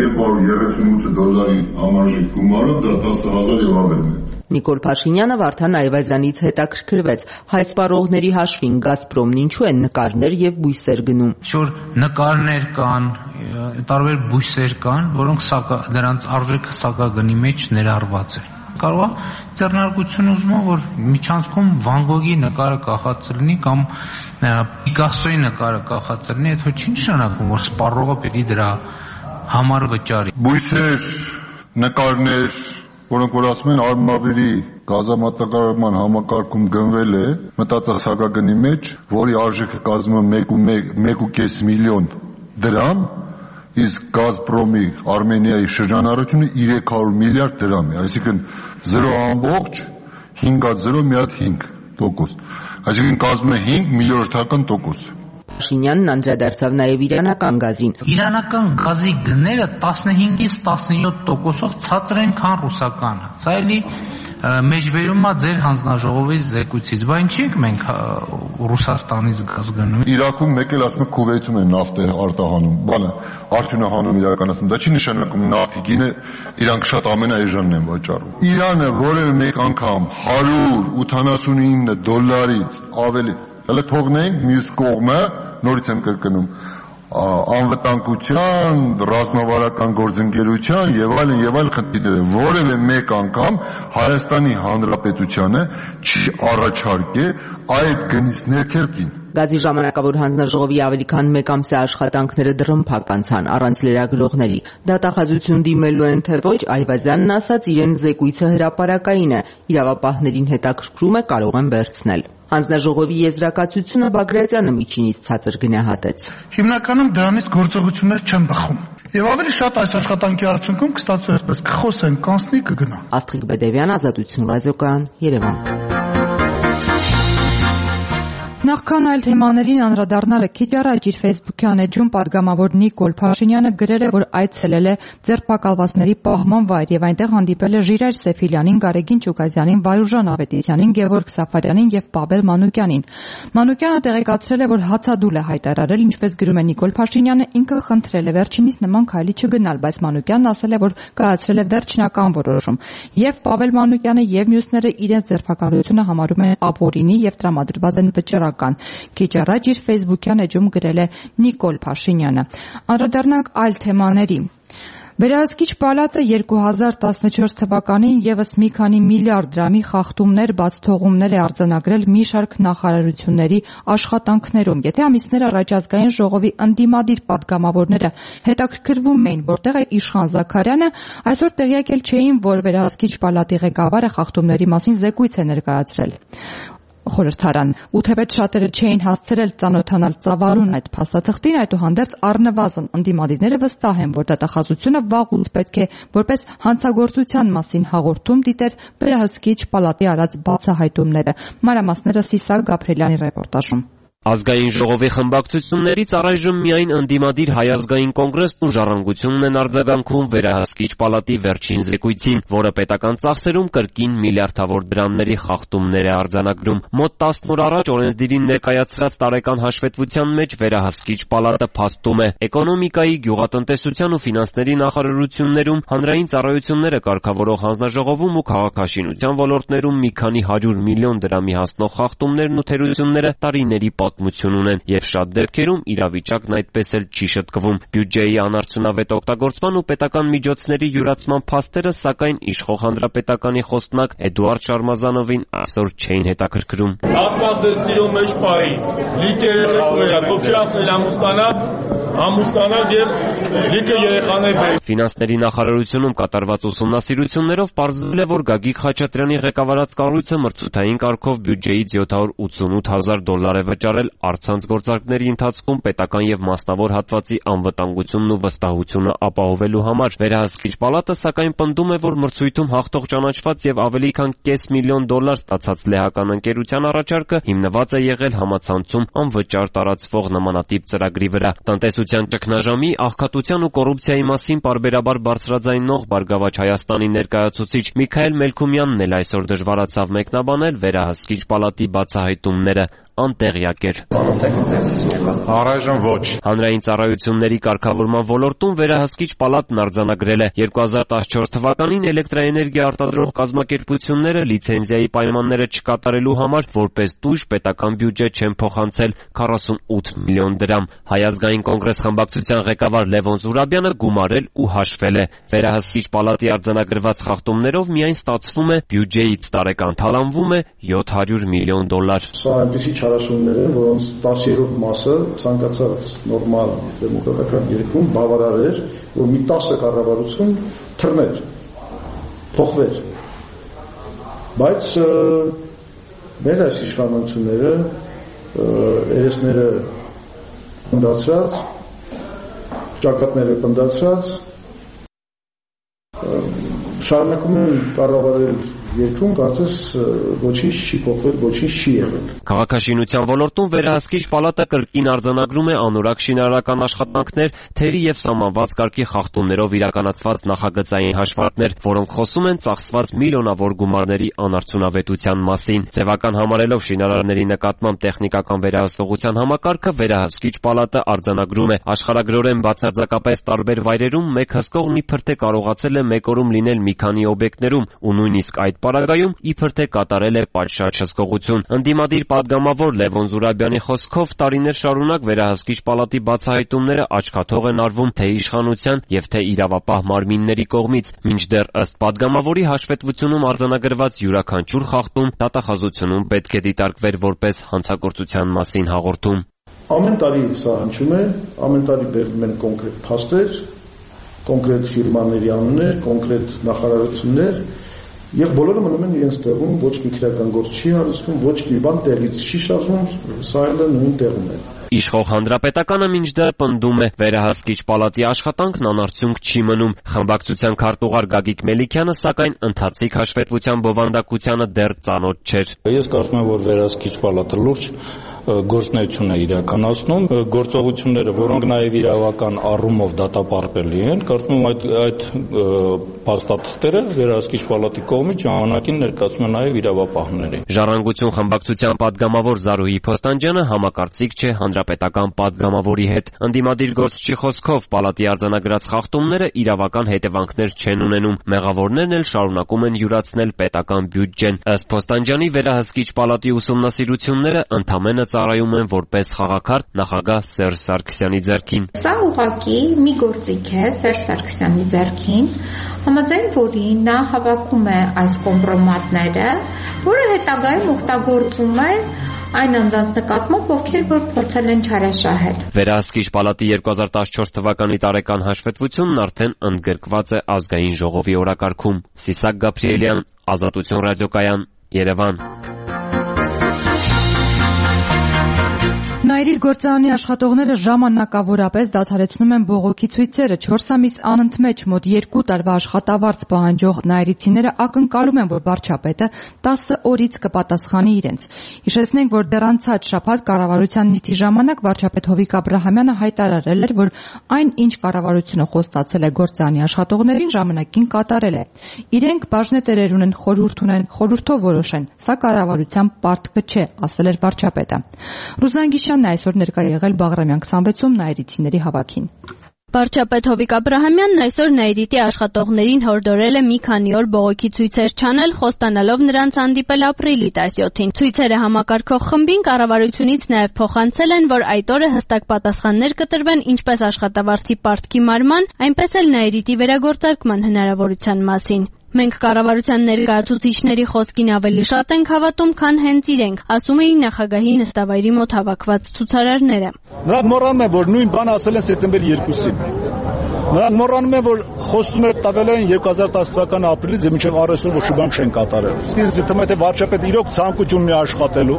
$238 համարժեք գումարով, դա 10,000 եւ ավելն է։ Նիկոլ Փաշինյանը Վարդան Այվազյանից հետաքրքրվեց հայ սպառողների հաշվին Գազպրոմն ինչու են նկարներ եւ բույսեր գնում։ Շուտ նկարներ կան, տարբեր բույսեր կան, որոնք դրանց արժեքը սակագնի մեջ ներառված է։ Կարող է ձեռնարկությունը ուզում է, որ միջանցքում Վան Գոգի նկարը կախած լինի կամ Պիկասոյի նկարը կախած լինի, այդ չի նշանակում, որ սպառողը պետք է դրա համար վճարի։ Բույսեր, նկարներ, որոնք որ ասում են արմավերի գազամատակարարման համակարգում գնվել է մտածած սակագնի մեջ, որի արժեքը կազմում է 1.5 միլիոն դրամ, իսկ Գազպրոմի Արմենիայի շրջանառությունը 300 միլիարդ դրամ է, այսինքն 0.5%, այսինքն կազմում է 5 միլիորդական տոկոս։ Փաշինյանն անդրադարձավ նաև իրանական գազին։ Իրանական գազի գները 15-ից 17%-ով ցածր են, քան ռուսականը։ Սա էլի մեջբերում է ձեր հանձնաժողովի զեկույցից, բայց ինչի ենք մենք Ռուսաստանից գազ գնում։ Իրաքում մեկ էլ ասում է Քուվեյթում են նավթ արտահանում, բանը արդյունահանում իրականացնում, դա չի նշանակում նավթի գինը իրանք շատ ամենաէժանն են վաճառում։ Իրանը որևէ մեկ անգամ $179-ից ավելի Հələ թողնենք մյուս կողմը, նորից եմ կրկնում, անվտանգության, ռազմավարական գործընկերության եւ այլ խնդիրները, որևէ մեկ անգամ Հայաստանի Հանրապետությանը չի առաջարկել այդ գնից ներքերտին։ Գազի ժամանակավոր հանձնաժողովի ավելի քան 1 ամսյա աշխատանքները դռնփակ անցան առանց լրագրողների։ Դատախազություն դիմելու են թե ոչ, Այվազյանն ասաց, իրեն զեկույցը հրապարակային է, իրավապահներին հետաքրքրում է, կարող են վերցնել։ Հանձնաժողովի եզրակացությունը Բագրատյանը միջինից ցածր գնահատեց։ Հիմնականում դրանից գործողություններ չեն բխում։ Եվ ավելի շատ այս աշխատանքի արդյունքում կստացվի այսպես կխոսեն, կանցնի կգնա։ Աստղիկ Բեդևյան, Ազատություն ռադիոկայան, Երևան։ Նախքան այլ թեմաներին անդրադառնալը քիչ առաջ իր Facebook-յան էջում պատգամավոր Նիկոլ Փաշինյանը գրել է, որ այցելել է ձերբակալվածների պահման վայր եւ այնտեղ հանդիպել է Ժիրայր Սեֆիլյանին, Գարեգին Չուկազյանին, Վարուժան Ավետիսյանին, Գևորգ Սաֆարյանին եւ Պավել Մանուկյանին։ Մանուկյանը տեղեկացրել է, որ հացադուլ է հայտարարել, ինչպես գրում է Նիկոլ Փաշինյանը, ինքը խնդրել է վերջինիս նման քայլի չգնալ, բայց Մանուկյանն ասել է, որ կայացրել է վերջնական որոշում։ Եվ Պավել Մանուկյանը եւ մյուսները իրենց ձերբակալությունը համարում են ապօրինի եւ տրամադրված են վճռական։ Քիչ առաջ իր Facebook-յան էջում գրել է Նիկոլ Փաշինյանը։ Անդրադառնանք այլ թեմաների։ Վերահսկիչ պալատը 2014 թվականին եւս մի քանի միլիարդ դրամի խախտումներ, բացթողումներ է արձանագրել մի շարք նախարարությունների աշխատանքներում։ Եթե ամիսներ առաջ ազգային ժողովի ընդդիմադիր պատգամավորները հետաքրքրվում էին, որտեղ է Իշխան Զաքարյանը, այսօր տեղյակ էլ չէին, որ վերահսկիչ պալատի ղեկավարը խախտումների մասին զեկույց է ներկայացրել խորհրդարան։ Ու թեպետ շատերը չէին հասցրել ծանոթանալ ծավալուն այդ փաստաթղթին, այդուհանդերձ առնվազն ընդդիմադիրները վստահ են, որ դատախազությունը վաղուց պետք է որպես հանցագործության մասին հաղորդում դիտեր վերահսկիչ պալատի արած բացահայտումները։ Մանրամասները Սիսակ Գաբրելյանի ռեպորտաժում։ Ազգային ժողովի խմբակցություններից առայժմ միայն ընդդիմադիր Հայ ազգային կոնգրեսն ու Ժառանգությունն են արձագանքում վերահսկիչ պալատի վերջին զեկույցին, որը պետական ծախսերում կրկին միլիարդավոր դրամների խախտումներ է արձանագրում։ Մոտ 10 օր առաջ օրենսդիրին ներկայացրած տարեկան հաշվետվության մեջ վերահսկիչ պալատը փաստում է էկոնոմիկայի, գյուղատնտեսության ու ֆինանսների նախարարություններում, հանրային ծառայությունները կարգավորող հանձնաժողովում ու քաղաքաշինության ոլորտներում մի քանի 100 միլիոն դրամի հասնող խախտումներն ու թերությունները տարիների պատմություն ունեն եւ շատ դեպքերում իրավիճակն այդպես էլ չի շտկվում։ Բյուջեի անարդյունավետ օգտագործման ու պետական միջոցների յուրացման փաստերը, սակայն իշխող հանրապետականի խոսնակ Էդուարդ Շարմազանովին այսօր չէին հետաքրքրում։ Աղբաց սիրո մեջ պահի, լիքը երեխաներ, ով չի ասել ամուսնանալ եւ լիքը երեխաներ։ Ֆինանսների նախարարությունում կատարված ուսումնասիրություններով պարզվել է, որ Գագիկ Խաչատրյանի ղեկավարած կառույցը մրցութային կարգով բյուջեից $788,000 է վճարել առցանց գործարքների ընթացքում պետական եւ մասնավոր հատվածի անվտանգությունն ու վստահությունը ապահովելու համար։ Վերահսկիչ պալատը սակայն պնդում է, որ մրցույթում հաղթող ճանաչված եւ ավելի քան $500,000 ստացած լեհական ընկերության առաջարկը հիմնված է եղել համացանցում անվճար տարածվող նմանատիպ ծրագրի վրա։ Տնտեսության ճգնաժամի, աղքատության ու կոռուպցիայի մասին պարբերաբար բարձրաձայնող Բարգավաճ Հայաստանի ներկայացուցիչ Միքայել Մելքումյանն էլ այսօր դժվարացավ մեկնաբանել վերահսկիչ պալատի բացահայտումները։ Անտեղյակ էր։ Առայժմ ոչ։ Հանրային ծառայությունների կարգավորման ոլորտում վերահսկիչ պալատն արձանագրել է 2014 թվականին էլեկտրաէներգիա արտադրող կազմակերպությունները լիցենզիայի պայմանները չկատարելու համար որպես տույժ պետական բյուջե չեն փոխանցել 48 միլիոն դրամ։ Հայ ազգային կոնգրես խմբակցության ղեկավար Լևոն Զուրաբյանը գումարել ու հաշվել է։ Վերահսկիչ պալատի արձանագրված խախտումներով միայն ստացվում է բյուջեից տարեկան թալանվում է $700 միլիոն։ Սա այնպիսի չարաշուններ են, որոնց 10-րդ մասը ցանկացած նորմալ դեմոկրատական երկրում բավարար էր, որ մի 10 կառավարություն թռներ, փոխվեր։ Բայց մեր այս իշխանությունները երեսները պնդացրած, ճակատները պնդացրած շարունակում են կառավարել երկրում, կարծես ոչինչ չի փոխվել, ոչինչ չի եղել։ Քաղաքաշինության ոլորտում վերահսկիչ պալատը կրկին արձանագրում է անորակ շինարարական աշխատանքներ, թերի եւ սահմանված կարգի խախտումներով իրականացված նախագծային հաշվարկներ, որոնք խոսում են ծախսված միլիոնավոր գումարների անարդյունավետության մասին։ Ձևական համարելով շինարարների նկատմամբ տեխնիկական վերահսկողության համակարգը, վերահսկիչ պալատը արձանագրում է աշխարհագրորեն բացարձակապես տարբեր վայրերում մեկ հսկողն իբր թե կարողացել է մեկ օրում լինել մի քանի օբյեկտներում ու նույնիսկ այդ պարագայում իբր թե կատարել է պատշաճ հսկողություն։ Ընդդիմադիր պատգամավոր Լևոն Զուրաբյանի խոսքով տարիներ շարունակ վերահսկիչ պալատի բացահայտումները աչքաթող են արվում թե իշխանության եւ թե իրավապահ մարմինների կողմից, մինչդեռ ըստ պատգամավորի հաշվետվությունում արձանագրված յուրաքանչյուր խախտում դատախազությունում պետք է դիտարկվեր որպես հանցագործության մասին հաղորդում։ Ամեն տարի սա հնչում է, ամեն տարի բերվում են կոնկրետ փաստեր, կոնկրետ ֆիրմաների անուններ, կոնկրետ նախարարություններ եւ բոլորը մնում են իրենց տեղում, ոչ մի քրեական գործ չի հարուցվում, ոչ մի բան տեղից չի շարժվում, սա էլ նույն տեղում է։ Իշխող հանրապետականը մինչդեռ պնդում է վերահսկիչ պալատի աշխատանքն անարդյունք չի մնում։ Խմբակցության քարտուղար Գագիկ Մելիքյանը սակայն ընթացիկ հաշվետվության բովանդակությանը դեռ ծանոթ չէր։ Ես կարծում եմ, որ վերահսկիչ պալատը լուրջ գործունեություն է իրականացնում, գործողությունները, որոնք նաև իրավական առումով դատապարտելի են, կարծում եմ այդ փաստաթղթերը վերահսկիչ պալատի կողմից ժամանակին ներկայացում են նաև իրավապահներին։ Ժառանգություն խմբակցության պատգամավոր Զարուհի Փոստանջյանը համակարծիք չէ հանրապետական պատգամավորի հետ։ Ընդդիմադիր գործչի խոսքով պալատի արձանագրած խախտումները իրավական հետևանքներ չեն ունենում, մեղավորներն էլ շարունակում են յուրացնել պետական բյուջեն։ Ըստ Փոստանջյանի վերահսկիչ պալատի ուսումնասիրությունները ընդամենը ծառայում են որպես խաղաքարտ նախագահ Սերժ Սարգսյանի ձեռքին։ Սա ուղղակի մի գործիք է Սերժ Սարգսյանի ձեռքին, համաձայն որի նա հավաքում է այս կոմպրոմատները, որը հետագայում օգտագործում է այն անձանց նկատմամբ, ովքեր որ փորձել են չարաշահել։ Վերահսկիչ պալատի 2014 թվականի տարեկան հաշվետվությունն արդեն ընդգրկված է ազգային ժողովի օրակարգում։ Սիսակ Գաբրիելյան, Ազատություն ռադիոկայան, Երևան։ Նայիրիր գործարանի աշխատողները ժամանակավորապես դադարեցնում են բողոքի ցույցերը 4 ամիս անընդմեջ մոտ 2 տարվա աշխատավարձ պահանջող նայիրիցիները ակնկալում են, որ վարչապետը 10 օրից կպատասխանի իրենց։ Հիշեցնենք, որ դեռ անցած շաբաթ կառավարության նիստի ժամանակ վարչապետ Հովիկ Աբրահամյանը հայտարարել էր, որ այն, ինչ կառավարությունը խոստացել է գործարանի աշխատողներին, ժամանակին կատարել է։ Իրենք բաժնետերեր ունեն, խորհուրդով որոշեն։ Սա կառավարության պարտքը չէ, ասել էր վարչապետը։ Ռուզան Գիշյանն այսօր ներկա եղել Բաղրամյան 26-ում նայիրիցիների հավաքին։ Վարչապետ Հովիկ Աբրահամյանն այսօր Նայիրիտի աշխատողներին հորդորել է մի քանի օր բողոքի ցույցեր չանել, խոստանալով նրանց հանդիպել ապրիլի 17-ին։ Ցույցերը համակարգող խմբին կառավարությունից նաև փոխանցել են, որ այդ օրը հստակ պատասխաններ կտրվեն ինչպես աշխատավարձի պարտքի մարման, այնպես էլ Նայիրիտի վերագործարկման հնարավորության մասին։ Մենք կառավարության ներկայացուցիչների խոսքին ավելի շատ ենք հավատում, քան հենց իրենք, ասում էին նախագահի նստավայրի մոտ հավաքված ցուցարարները։ Նրանք մոռանում են, որ նույն բանը ասել են սեպտեմբերի 2-ին։ Նրանք մոռանում են, որ խոստումներ տվել են 2010 թվականի ապրիլից եւ մինչեւ առայժմ ոչ մի բան չեն կատարել։ Իսկ թվում է թե վարչապետը իրոք ցանկություն ունի աշխատելու,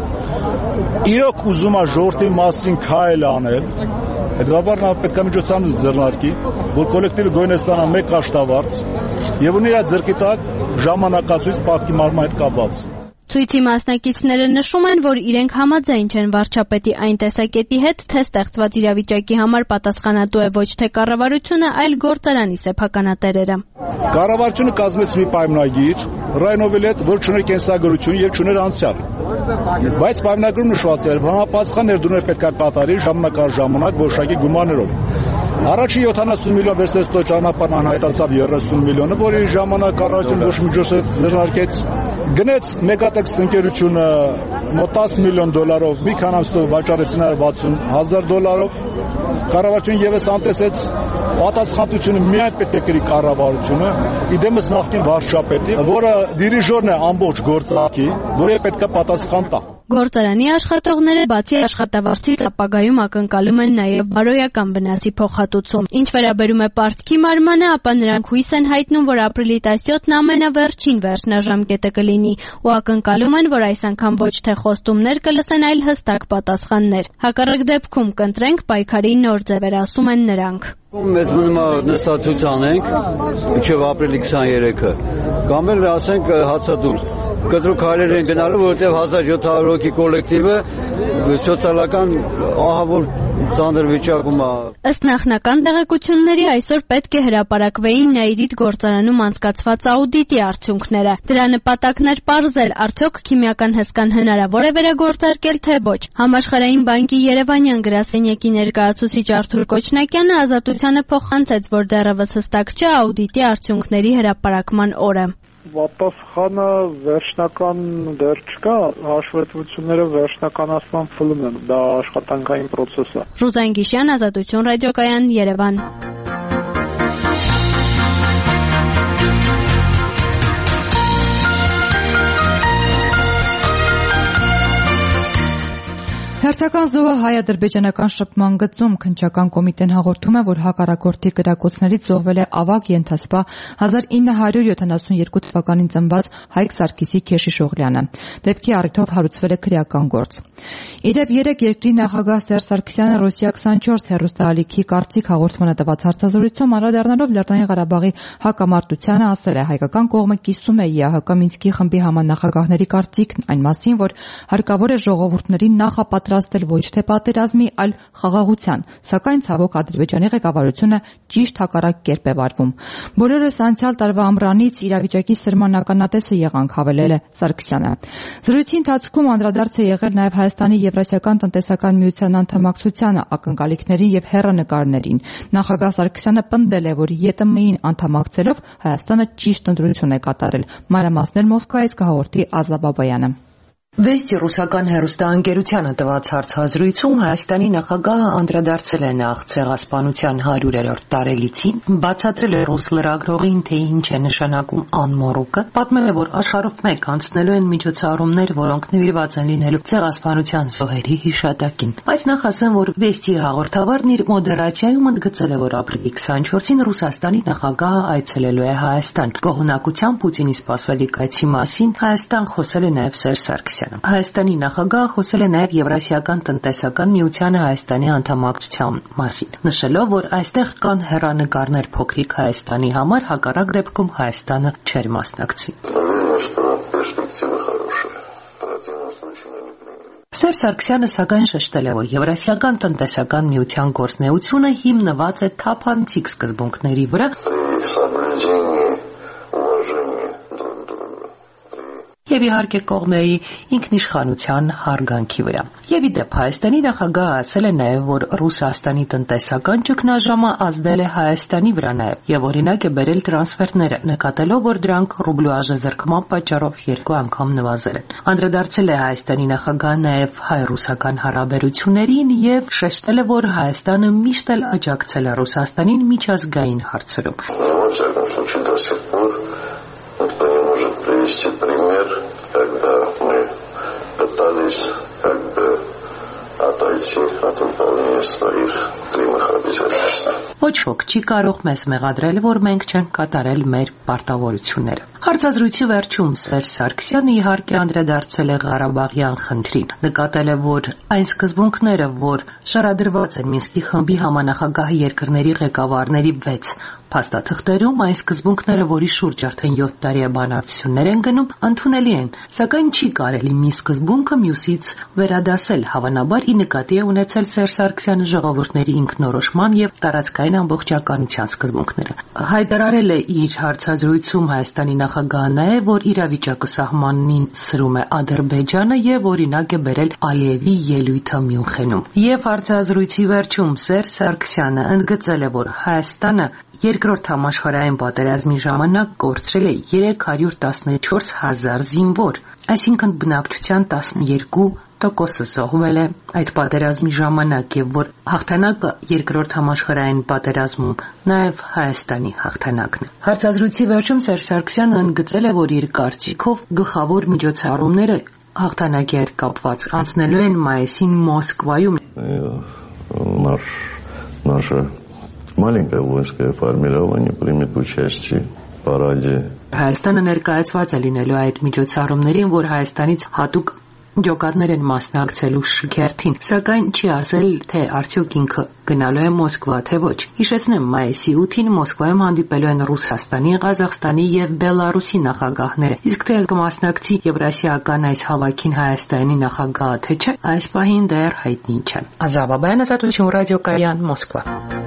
իրոք ուզում է ժողովրդի մասին քայլ անել, հետաբար նա պետք է միջոցառում ձեռնարկի, որ կոլեկտիվը գոյնստանա մեկ աշխատավարձ եւ ունի իր ձեռքի տակ ժամանակացույց պատկի մարման հետ կապված։ Ցույցի մասնակիցները նշում են, որ իրենք համաձայն չեն վարչապետի այն տեսակետի հետ, թե ստեղծված իրավիճակի համար պատասխանատու է ոչ թե կառավարությունը, այլ գործարանի սեփականատերերը։ Կառավարությունը կազմեց մի պայմանագիր, Ռայնովի հետ, որ չուներ կենսագրություն եւ չուներ անցյալ։ Բայց պայմանագրում նշված էր, համապատասխան ներդրումներ պետք է կատարի ժամանակ որոշակի գումարներով։ Առաջին 70 միլիոն վերցրեց ճանապարհն անհայտացավ 30 միլիոնը, որի ժամանակ կառավարությունը ոչ միջոցով ձեռնարկեց։ Գնեց Մեգատեքս ընկերությունը մոտ 10 միլիոն դոլարով, մի քանի ամսով վաճառեցին $1,000։ Կառավարությունը եւս անտեսեց պատասխանատվությունը միայն պետք է կրի կառավարությունը, իդեմս նախկին վարչապետի, որը դիրիժորն է ամբողջ գործարանի, որը պետք է պատասխան տա։ Գործարանի աշխատողները բացի աշխատավարձից ապագայում ակնկալում են նաև բարոյական վնասի փոխհատուցում։ Ինչ վերաբերում է պարտքի մարմանը, ապա նրանք հույս են հայտնում, որ ապրիլի 17-ն ամենավերջին վերջնաժամկետը կլինի ու ակնկալում են, որ այս անգամ ոչ թե խոստումներ կլսեն, այլ հստակ պատասխաններ։ Հակառակ դեպքում կընտրենք պայքարի նոր ձևեր, ասում են նրանք։ Մեզ մնում է նստացույց անենք մինչև ապրիլի 23-ը կամ էլ ասենք հացադուլ կտրուկ քայլեր են գնալու, որովհետև 1700 հոգի կոլեկտիվը սոցիալական ահավոր ծանր վիճակում է։ Ըստ նախնական տեղեկությունների այսօր պետք է հրապարակվեին Նայիրիտ գործարանում անցկացված աուդիտի արդյունքները։ Դրա նպատակն էր պարզել, արդյոք քիմիական հսկան հնարավոր է վերագործարկել, թե ոչ։ Համաշխարհային բանկի Երևանյան գրասենյակի ներկայացուցիչ Արթուր Կոչնակյանը Ազատությանը փոխանցեց, որ դեռևս հստակ չէ աուդիտի արդյունքների հրապարակման օրը։ Պատասխանը վերջնական դեռ չկա, հաշվետվությունները վերջնականացման փուլում են, դա աշխատանքային process է։ Ռուզան Գիշյան, Ազատություն ռադիոկայան, Երևան։ Հերթական զոհը հայ-ադրբեջանական շփման գծում քննչական կոմիտեն հաղորդում է, որ հակառակորդի կրակոցներից զոհվել է ավագ ենթասպա 1972 թվականին ծնված Հայկ Սարգիսի Քեշիշօղլյանը։ Դեպքի առիթով հարուցվել է քրեական գործ։ Իդեպ 3 երկրի նախագահ Սերժ Սարգսյանը Ռոսիա 24 հեռուստաալիքի կարծիք հաղորդմանը տված հարցազրույցում անդրադառնալով Լեռնային Ղարաբաղի հակամարտությանը ասել է. հայկական կողմը կիսում է ԵԱՀԿ Մինսկի խմբի համանախագահների կարծիքն այն մասին, որ հարկավոր է ժողովուրդներին նախապատրաստել ոչ թե պատերազմի, այլ խաղաղության, սակայն ցավոք Ադրբեջանի ղեկավարությունը ճիշտ հակառակ կերպ է վարվում։ Բոլորս անցյալ տարվա ամռանից իրավիճակի սրման ականատեսը եղանք, հավելել է Սարգսյանը։ Զրույցի ընթացքում անդրադարձ է եղել նաև Հայաստանի Եվրասիական տնտեսական միության անդամակցությանը, ակնկալիքներին եւ հեռանկարներին։ Նախագահ Սարգսյանը պնդել է, որ ԵՏՄ-ին անդամակցելով Հայաստանը ճիշտ ընտրություն է կատարել։ Մանրամասներ Մոսկվայից կհաղորդի Ազա Բաբայանը։ Վեստի ռուսական հեռուստաընկերությանը տված հարցազրույցում Հայաստանի նախագահը անդրադարձել է նախ ցեղասպանության 100-րդ տարելիցին, բացատրել է ռուս լրագրողին, թե ինչ է նշանակում անմոռուկը, պատմել է, որ աշխարհով մեկ անցնելու են միջոցառումներ, որոնք նվիրված են լինելու ցեղասպանության զոհերի հիշատակին։ Բայց նախ ասեմ, որ Վեստի հաղորդավարն իր մոդերացիայում ընդգծել է, որ ապրիլի 24-ին Ռուսաստանի նախագահը այցելելու է Հայաստան։ Գոհունակության Պուտինի սպասվելիք այցի մասին Հայաստան խոսել է նաև Սերժ Սարգսյանը։ Հայաստանի նախագահը խոսել է նաև Եվրասիական տնտեսական միությանը Հայաստանի անդամակցության մասին, նշելով, որ այստեղ կան հեռանկարներ փոքրիկ Հայաստանի համար, հակառակ դեպքում Հայաստանը չէր մասնակցի։ Սերժ Սարգսյանը սակայն շեշտել է, որ Եվրասիական տնտեսական միության գործունեությունը հիմնված է թափանցիկ սկզբունքների վրա եւ իհարկե կողմերի ինքնիշխանության հարգանքի վրա։ Եվ ի դեպ Հայաստանի նախագահը ասել է նաև, որ Ռուսաստանի տնտեսական ճգնաժամը ազդել է Հայաստանի վրա նաև եւ օրինակ է բերել տրանսֆերները, նկատելով, որ դրանք ռուբլու արժեզրկման պատճառով 2 անգամ նվազել են։ Անդրադարձել է Հայաստանի նախագահը նաև հայ-ռուսական հարաբերություններին եւ շեշտել է, որ Հայաստանը միշտ էլ աջակցել է Ռուսաստանին միջազգային հարցերում։ Никто не может привести пример, когда мы пытались отойти от выполнения своих прямых обязательств. Ոչ ոք չի կարող մեզ մեղադրել, որ մենք չենք կատարել մեր պարտավորությունները։ Հարցազրույցի վերջում Սերժ Սարգսյանը իհարկե անդրադարձել է Ղարաբաղյան խնդրին, նկատել է, որ այն սկզբունքները, որ շարադրված են Մինսկի խմբի համանախագահ երկրների ղեկավարների 6 փաստաթղթերում, այն սկզբունքները, որի շուրջ արդեն 7 տարի է բանակցություններ են գնում, ընդունելի են, սակայն չի կարելի մի սկզբունքը մյուսից վերադասել, հավանաբար ի նկատի է ունեցել Սերժ Սարգսյանը ժողովուրդների ինքնորոշման եւ տարածքային ամբողջականության սկզբունքները։ Հայտարարել է իր հարցազրույցում Հայաստանի նախագահը նաեւ, որ իրավիճակը սահմանին սրում է Ադրբեջանը եւ օրինակ է բերել Ալիևի ելույթը Մյունխենում։ Եվ հարցազրույցի վերջում Սերժ Սարգսյանը ընդգծել է, որ Հայաստանը Երկրորդ համաշխարհային պատերազմի ժամանակ կորցրել է 314,000 զինվոր, այսինքն բնակչության 12%-ը զոհվել է այդ պատերազմի ժամանակ եւ որ հաղթանակը Երկրորդ համաշխարհային պատերազմում նաեւ Հայաստանի հաղթանակն է։ Հարցազրույցի վերջում Սերժ Սարգսյանը ընդգծել է, որ իր կարծիքով գլխավոր միջոցառումները հաղթանակի հետ կապված անցնելու են մայիսին Մոսկվայում։ Маленькое воинское формирование примет участие в параде. Հայաստանը ներկայացված է լինելու այդ միջոցառումներին, որ Հայաստանից հատուկ ջոկատներ են մասնակցելու շքերթին, սակայն չի ասել, թե արդյոք ինքը գնալու է Մոսկվա, թե ոչ։ Հիշեցնեմ, մայիսի 8-ին Մոսկվայում հանդիպելու են Ռուսաստանի, Ղազախստանի եւ Բելարուսի նախագահները։ Իսկ թե կմասնակցի Եվրասիական այս հավաքին Հայաստանի նախագահը, թե չէ, այս պահին դեռ հայտնի չէ։ Ազա Բաբայան, Ազատություն ռադիոկայան, Մոսկվա։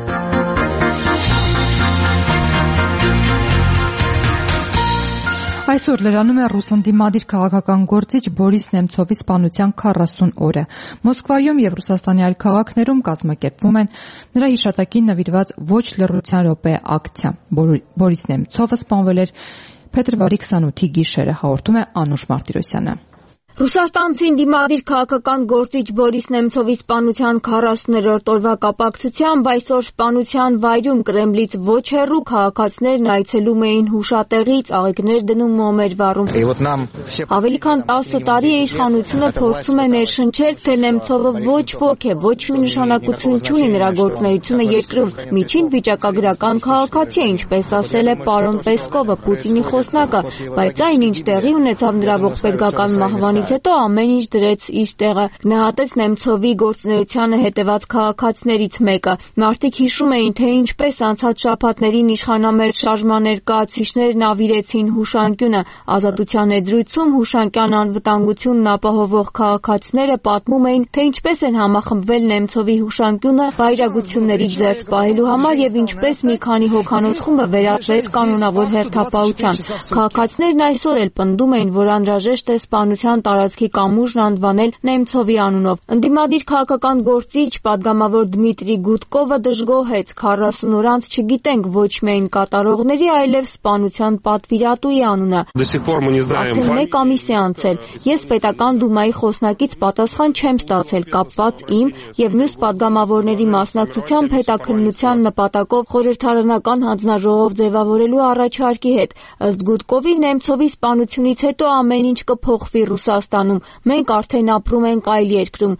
Այսօր լրանում է ռուս ընդդիմադիր քաղաքական գործիչ Բորիս Նեմցովի սպանության 40 օրը։ Մոսկվայում եւ Ռուսաստանի այլ քաղաքներում կազմակերպվում են նրա հիշատակին նվիրված ոչ լռության րոպե ակցիա։ Բորիս Նեմցովը սպանվել էր փետրվարի 28-ի գիշերը, հաղորդում է Անուշ Մարտիրոսյանը։ Ռուսաստանցի ընդդիմադիր քաղաքական գործիչ Բորիս Նեմցովի սպանության 40-րդ օրվա կապակցությամբ այսօր սպանության վայրում Կրեմլից ոչ հեռու քաղաքացիներն այցելում էին հուշատեղի, ծաղիկներ դնում մոմեր վառում։ Ավելի քան 10 տարի է իշխանությունը փորձում է ներշնչել, թե Նեմցովը ոչ ոք է, ոչ մի նշանակություն չունի նրա գործունեությունը երկրում։ Միջին վիճակագրական քաղաքացի է, ինչպես ասել է պարոն Պեսկովը, Պուտինի խոսնակը, բայց այն ինչ տեղի ունեցավ նրա ողբերգական մահվանից պատմությունից հետո ամեն ինչ դրեց իր տեղը, գնահատեց Նեմցովի գործունեությանը հետևած քաղաքացիներից մեկը։ Մարդիկ հիշում էին, թե ինչպես անցած շաբաթներին իշխանամերձ շարժման ներկայացուցիչներն ավիրեցին Հուշանկյունը։ Ազատության եզրույցում հուշանկյան անվտանգությունն ապահովող քաղաքացիները պատմում էին, թե ինչպես են համախմբվել Նեմցովի Հուշանկյունը վայրագություններից զերծ պահելու համար եւ ինչպես մի քանի հոգանոց խումբը վերածվեց կանոնավոր հերթապահության։ Քաղաքացիներն այսօր էլ պնդում էին, որ անհրաժեշտ է սպանության տարածքի կամուրջն անվանել Նեմցովի անունով։ Ընդդիմադիր քաղաքական գործիչ պատգամավոր Դմիտրի Գուտկովը դժգոհեց 40 օր անց չգիտենք ոչ միայն կատարողների, այլև սպանության պատվիրատուի անունը։ Արդեն 1 ամիս է անցել։ Ես պետական դումայի խոսնակից պատասխան չեմ ստացել կապված իմ եւ մյուս պատգամավորների մասնակցությամբ հետաքննության նպատակով խորհրդարանական հանձնաժողով ձևավորելու առաջարկի հետ։ Ըստ Գուտկովի, Նեմցովի սպանությունից հետո ամեն ինչ կփոխվի Ռուսաստանում։ Մենք արդեն ապրում ենք այլ երկրում։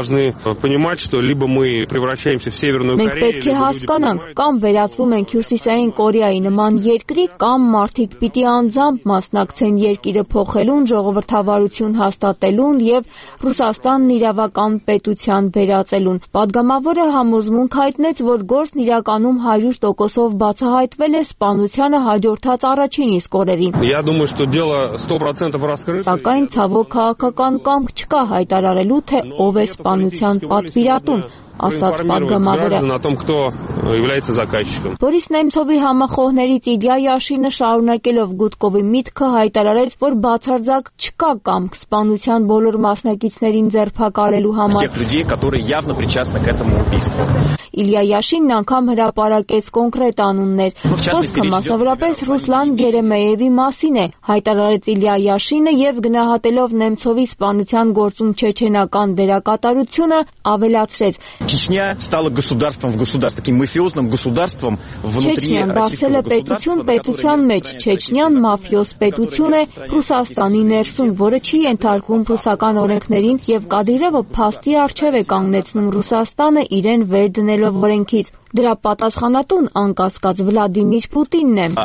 Մենք պետք է հասկանանք, կամ վերածվում ենք Հյուսիսային Կորեայի նման երկրի, կամ մարդիկ պիտի անձամբ մասնակցեն երկիրը փոխելուն, ժողովրդավարություն հաստատելուն եւ Ռուսաստանն իրավական պետության վերածելուն։ Պատգամավորը համոզմունք հայտնեց, որ գործն իրականում 100%-ով բացահայտվել է սպանությանը հաջորդած առաջին իսկ օրերին։ Սակայն ցավոք քաղաքական կամք չկա հայտարարելու, թե ով է սպանության պատվիրատուն, ասաց պատգամավորը։ Բորիս Նեմցովի համախոհներից Իլյա Յաշինը շարունակելով Գուտկովի միտքը հայտարարեց, որ բացարձակ չկա կամք սպանության բոլոր մասնակիցներին ձերբակալելու համար։ Իլյա Յաշինն անգամ հրապարակեց կոնկրետ անուններ։ Խոսքը մասնավորապես Ռուսլան Գերեմեևի մասին է, հայտարարեց Իլյա Յաշինը եւ գնահատելով Նեմցովի սպանության գործում չեչենական դերակատարությունը ավելացրեց. Չեչնիան դարձել է պետություն պետության մեջ, Չեչնիան մաֆիոզ պետություն է Ռուսաստանի ներսում, որը չի ենթարկվում ռուսական օրենքներին եւ Կադիրովը փաստի առջեւ է կանգնեցնում Ռուսաստանը իրեն վեր դնելով օրենքից։ Դրա պատասխանատուն անկասկած Վլադիմիր Պուտինն է։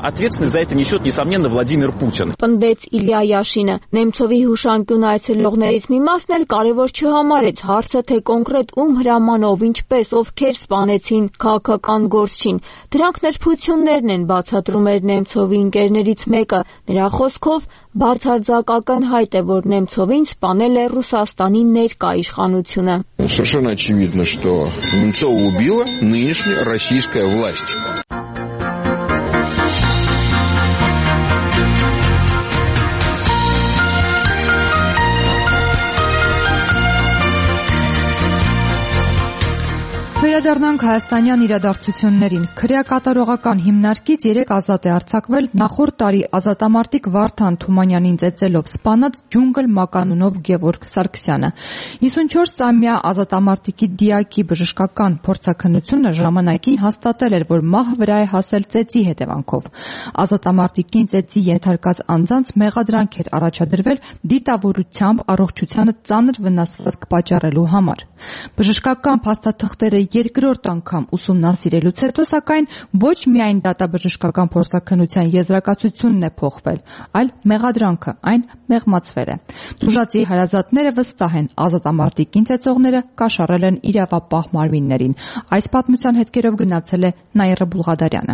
Պնդեց Իլյա Յաշինը։ Նեմցովի Հուշանկյուն այցելողներից մի մասն էլ կարևոր չհամարեց հարցը, թե կոնկրետ ում հրամանով, ինչպես, ովքեր սպանեցին քաղաքական գործչին։ Դրանք նրբություններն են, բացատրում էր Նեմցովի ընկերներից мեկը։ Նրա խոսքով բացարձակ ակնհայտ է, որ Նեմցովին սպանել է Ռուսաստանի ներկա իշխանությունը։ Совершенно очевидно, что Немцова убила нынешняя российская власть. Վերադառնանք հայաստանյան իրադարձություններին։ Քրեակատարողական հիմնարկից 3 ազատ է արձակվել նախորդ տարի ազատամարտիկ Վարդան Թումանյանին ծեծելով սպանած ջունգլ մականունով Գևորգ Սարգսյանը։ 54-ամյա ազատամարտիկի դիակի բժշկական փորձաքննությունը ժամանակին հաստատել էր, որ մահ վրա է հասել ծեծի հետևանքով։ Ազատամարտիկին ծեծի ենթարկած անձանց մեղադրանք էր առաջադրվել դիտավորությամբ առողջությանը ծանր վնասվածք պատճառելու համար։ Բժշկական փաստաթղթերը երկրորդ անգամ ուսումնասիրելուց հետո, սակայն ոչ միայն դատաբժշկական փորձաքննության եզրակացությունն է փոխվել, այլ մեղադրանքը, այն մեղմացվել է։ Տուժածի հարազատները վստահ են, ազատամարտիկին ծեծողները կաշառել են իրավապահ մարմիններին։ Այս պատմության հետքերով գնացել է Նաիրա Բուլղադարյանը։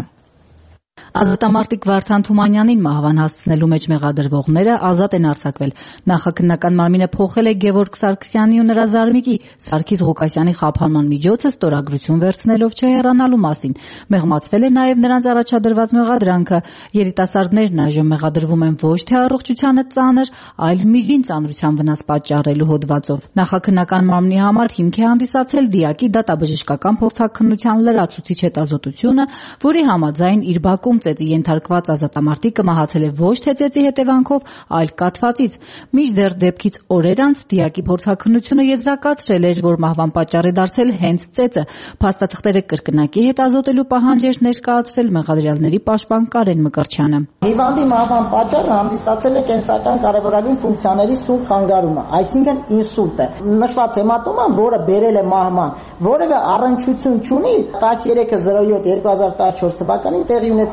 Ազատամարտիկ Վարդան Թումանյանին մահվան հասցնելու մեջ մեղադրվողները ազատ են արձակվել։ Նախաքննական մարմինը փոխել է Գևորգ Սարգսյանի ու նրա զարմիկի Սարգիս Ղուկասյանի խափանման միջոցը ստորագրություն վերցնելով չհեռանալու մասին։ Մեղմացվել է նաև նրանց առաջադրված մեղադրանքը։ Երիտասարդներն այժմ մեղադրվում են ոչ թե առողջությանը ծանր, այլ միջին ծանրության վնաս պատճառելու հոդվածով։ Նախաքննական մարմնի համար հիմք է հանդիսացել դիակի դատաբժշկական փորձաքննության լրացուցիչ հետազոտությունը, որի համաձայն իր բակում ծեծի ենթարկված ազատամարտիկը մահացել է ոչ թե ծեծի հետևանքով, այլ կաթվածից։ Մինչդեռ դեպքից օրեր անց դիակի փորձաքննությունը եզրակացրել էր, որ մահվան պատճառ է դարձել հենց ծեծը։ Փաստաթղթերը կրկնակի հետազոտելու պահանջ էր ներկայացրել մեղադրյալների պաշտպան Կարեն Մկրտչյանը։ Հիվանդի մահվան պատճառը հանդիսացել է կենսական կարևորագույն ֆունկցիաների սուր խանգարումը, այսինքն ինսուլտ է։ Նշված հեմատոման, որը բերել է մահման, որևէ առնչություն չունի 13.07.2014 թվականին տեղի ունեցած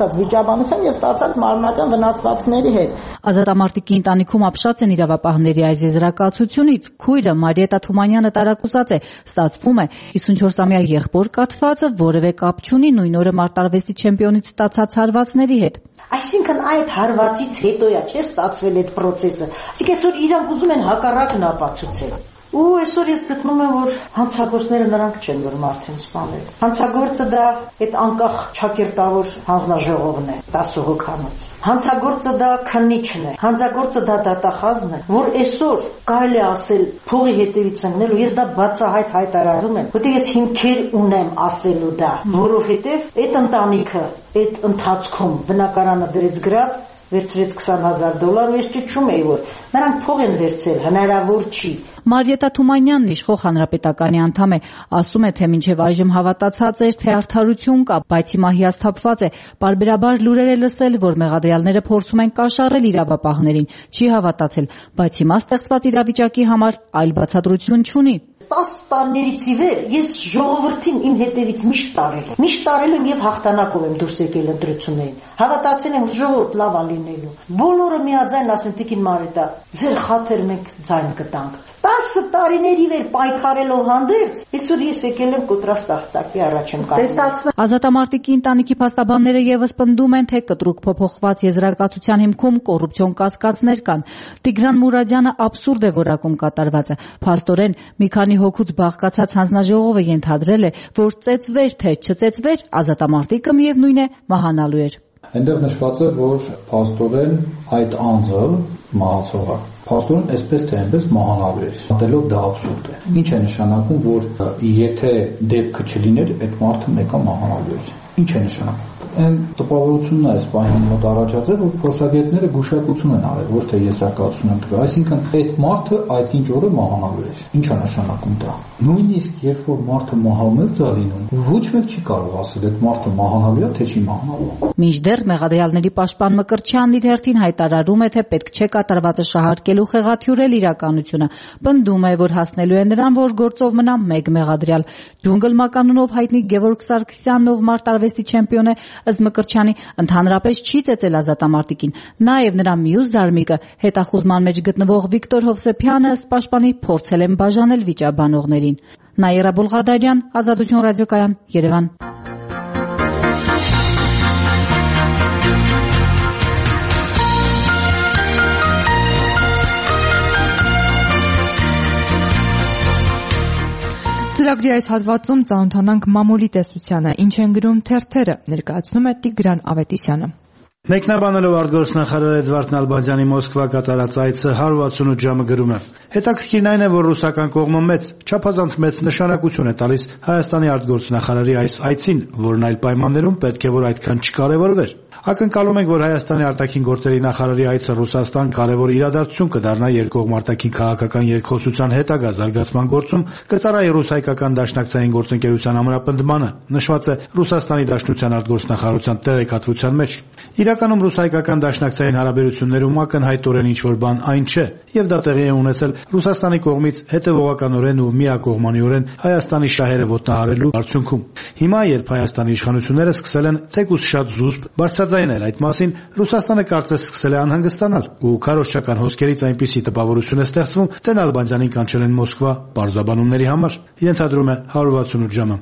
ունեցած վիճաբանության եւ ստացած մարմնական վնասվածքների հետ։ Ազատամարտիկի ընտանիքում ապշած են իրավապահների այս եզրակացությունից։ Քույրը Մարիետա Թումանյանը տարակուսած է, ստացվում է 54-ամյա եղբոր կաթվածը որևէ կապ չունի նույն օրը մարտարվեստի չեմպիոնից ստացած հարվածների հետ։ Այսինքն այդ հարվածից հետոյա չէ ստացվել այդ process-ը։ Այսինքն այսօր իրանք ուզում են հակառակն ապացուցել։ Ու այսօր ես գտնում եմ, որ հանցագործները նրանք չեն, որ մարդ են սպանել։ Հանցագործը դա այդ անկախ ճակերտավոր հանձնաժողովն է, 10 հոգանոց։ Հանցագործը դա քննիչն է, հանցագործը դա դատախազն է, որ այսօր կարելի է ասել փողի հետևից ընկնել, ու ես դա բացահայտ հայտարարում եմ, որտեղ ես հիմքեր ունեմ ասելու դա, որովհետև այդ ընտանիքը այդ ընթացքում բնակարանը դրեց գրավ, վերցրեց $20,000 ու ես ճչում էի, որ նրանք փող են վերցել, հնարավոր չի։ Մարիետա Թումանյանն իշխող հանրապետականի անդամ է, ասում է, թե մինչև այժմ հավատացած էր, թե արդարություն կա, բայց հիմա հիասթափված է, պարբերաբար լուրեր է լսել, որ մեղադրյալները փորձում են կաշառել իրավապահներին, չի հավատացել, բայց հիմա ստեղծված իրավիճակի համար այլ բացատրություն չունի։ 10 տարիներից ի վեր ես ժողովրդին իմ հետևից միշտ տարել եմ եւ հաղթանակով եմ դուրս եկել ընտրություններին։ Հավատացել եմ, ժողովուրդ լավ է լինելու։ Բոլորը միաձայն ասում են Տիկին Մարիետա, ձեր խաթեր մենք ձայն կտանք։ 10 տարիների վեր պայքարելով հանդերձ, այսօր ես եկել եմ կոտրած տախտակի առաջ եմ կանգնել։ Ազատամարտիկի ընտանիքի փաստաբանները եւս պնդում են, թե կտրուկ փոփոխված եզրակացության հիմքում կոռուպցիոն կասկածներ կան։ Տիգրան Մուրադյանը абսուրդ է որակում կատարվածը։ Փաստորեն մի քանի հոգուց բաղկացած հանձնաժողովը ենթադրել է, որ ծեծվեր թե չծեծվեր, ազատամարտիկը միևնույն է մահանալու էր։ Այնտեղ նշված է, որ փաստորեն այդ անձը մահացողը փաստորեն այսպես թե այնպես մահանալու է։ Մտելով դա абսուրդ է։ Ինչ է նշանակում, որ եթե դեպքը չլիներ, այդ մարդը մեկը մահանալու էր։ Ինչ է նշանակում։ Այն տպավորությունն է այս պահին մոտ առաջացել, որ փորձագետները գուշակություն են արել, ոչ թե եզրակացություն են տվել։ Այսինքն այդ մարդը այդ ինչ օրը մահանալու է։ Ինչ է նշանակում դա։ Նույնիսկ երբ որ մարդը մահամերձ է լինում, ոչ մեկ չի կարող ասել այդ մարդը մահանալու է, թե չի մահանալու։ Մինչդեռ մեղադրյալների պաշտպան Մկրտչյանն իր հերթին հայտարարում է, թե պետք չէ կատարվածը շահարկել ու խեղաթյուրել իրականությունը։ Պնդում է, որ հասնելու է նրան, որ գործով մնա մեկ մեղադրյալ։ Ջունգլ մականունով հայտնի Գևորգ Սարգսյանն, ով մարտարվեստի չեմպիոն է, ըստ Մկրտչյանի, ընդհանրապես չի ծեծել ազատամարտիկին։ Նաև նրա մյուս դարմիկը, հետախուզման մեջ գտնվող Վիկտոր Հովսեփյանը, ըստ պաշտպանի, փորձել են բաժանել վիճաբանողներին։ Նաիրա Բուլղադարյան, Ազատություն ռադիոկայան, Երևան։ Ծրագրի այս հատվածում ծանոթանանք մամուլի տեսությանը, ինչ են գրում թերթերը, ներկայացնում է Տիգրան Ավետիսյանը։ Մեկնաբանելով արտգործնախարար Էդվարդ Նալբանդյանի Մոսկվա կատարած այցը 168 ժամը գրում է. Հետաքրքիրն այն է, որ ռուսական կողմը չափազանց մեծ նշանակություն է տալիս Հայաստանի արտգործնախարարի այս այցին, որն այլ պայմաններում պետք է որ այդքան չկարևորվեր։ Ակնկալում ենք, որ Հայաստանի արտաքին գործերի նախարարի այցը Ռուսաստան կարևոր իրադարձություն կդառնա երկկողմ արտաքին քաղաքական երկխոսության հետագա զարգացման գործում, կծառայի ռուս-հայկական դաշնակցային գործընկերության ամրապնդմանը, նշված է Ռուսաստանի Դաշնության արտգործնախարարության տեղեկատվության մեջ։ Իրականում ռուս-հայկական դաշնակցային հարաբերություններում ակնհայտորեն ինչ-որ բան այն չէ, եւ դա տեղի է ունեցել Ռուսաստանի կողմից հետևողականորեն ու միակողմանիորեն Հայաստանի շահերը ոտնահարելու արդյունքում։ Հիմա, երբ Հայաստանի իշխանությունները սկսել են թեկուզ շատ զուսպ բարձրաձայնել այդ մասին, Ռուսաստանը կարծես սկսել է անհանգստանալ ու քարոզչական հոսքերից այնպիսի տպավորություն է ստեղծվում, թե Նալբանդյանին կանչել են Մոսկվա պարզաբանումների համար, ենթադրում է 168 ժամը։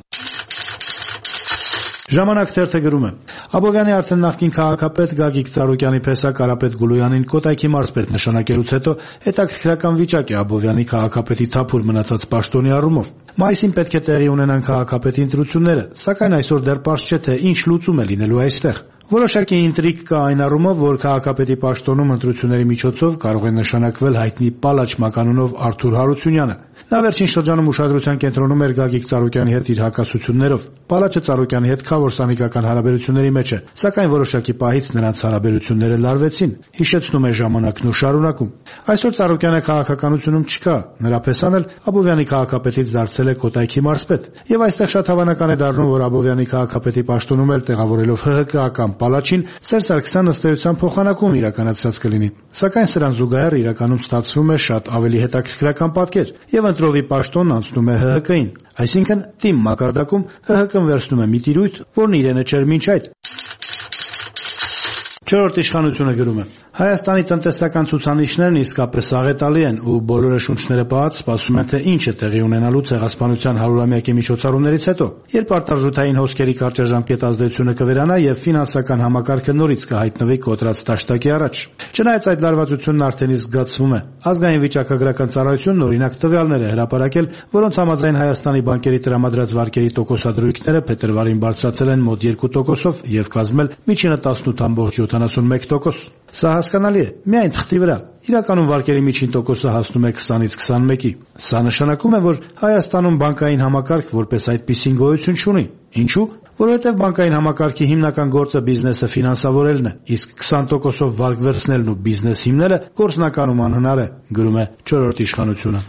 Ժամանակ թերթը գրում է. Աբովյանի արդեն նախկին քաղաքապետ Գագիկ Ծառուկյանի փեսա Կարապետ Գուլոյանին Կոտայքի մարզպետ նշանակելուց հետո հետաքրքրական վիճակ է Աբովյանի քաղաքապետի թափուր մնացած պաշտոնի առումով։ Մայիսին պետք է տեղի ունենան քաղաքապետի ընտրությունները, սակայն այսօր դեռ պարզ չէ, թե ինչ լուծում է լինելու այստեղ։ Որոշակի ինտրիգ կա այն առումով, որ քաղաքապետի պաշտոնում ընտրությունների միջոցով կարող է նշանակվել հայտնի Պալաչ մականունով Արթուր Հարությունյանը։ Նա վերջին շրջանում ուշադրության կենտրոնում էր Գագիկ Ծառուկյանի հետ իր հակասություններով։ Պալաչը Ծառուկյանի հետ քավոր-սանիկական հարաբերությունների մեջ է, սակայն որոշակի պահից նրանց հարաբերությունները լարվեցին, հիշեցնում է ժամանակն ու շարունակում։ Այսօր Ծառուկյանը քաղաքականությունում չկա, նրա փեսան էլ Աբովյանի քաղաքապետից դարձել է Կոտայքի մարզպետ, եւ այստեղ շատ հավանական է դառնում, որ Աբովյանի քաղաքապետի պաշտոնում էլ տեղավորելով ՀՀԿ-ական Պալաչին Սերժ Սարգսյանը ըստ էության փոխանակում իրականացած կլինի։ Սակայն սրան զուգահեռ իրականում ստացվում է շատ ավելի հետաքրքրական պատկեր, եւ ընտրովի պաշտոնն անցնում է ՀՀԿ-ին, այսինքն թիմ մակարդակում ՀՀԿ-ն վերցնում է մի տիրույթ, որն իրենը չէր մինչ այդ։ Չորրորդ իշխանությունը գրում է. Հայաստանի տնտեսական ցուցանիշներն իսկապես աղետալի են ու բոլորը շունչները պահած սպասում են, թե ինչ է տեղի ունենալու ցեղասպանության 100-ամյակի միջոցառումներից հետո, երբ արտարժութային հոսքերի կարճաժամկետ ազդեցությունը կվերանա եւ ֆինանսական համակարգը նորից կհայտնվի կոտրած տաշտակի առաջ։ Չնայած այդ լարվածությունն արդեն իսկ զգացվում է, ազգային վիճակագրական ծառայությունն օրինակ տվյալներ է հրապարակել, որոնց համաձայն Հայաստանի բանկերի տրամադրած վարկերի տոկոսադրույքները փետրվարին բարձրացել են մոտ 2%-ով եւ կազմել միջինը 18.71%։ Սա հասկանալի է, միայն թղթի վրա։ Իրականում վարկերի միջին տոկոսը հասնում է 20-ից 21-ի։ Սա նշանակում է, որ Հայաստանում բանկային համակարգ որպես այդպիսին գոյություն չունի։ Ինչու՞։ Որովհետև բանկային համակարգի հիմնական գործը բիզնեսը ֆինանսավորելն է, իսկ 20%-ով վարկ վերցնելն ու բիզնես հիմնելը գործնականում անհնար է, գրում է չորրորդ իշխանությունը։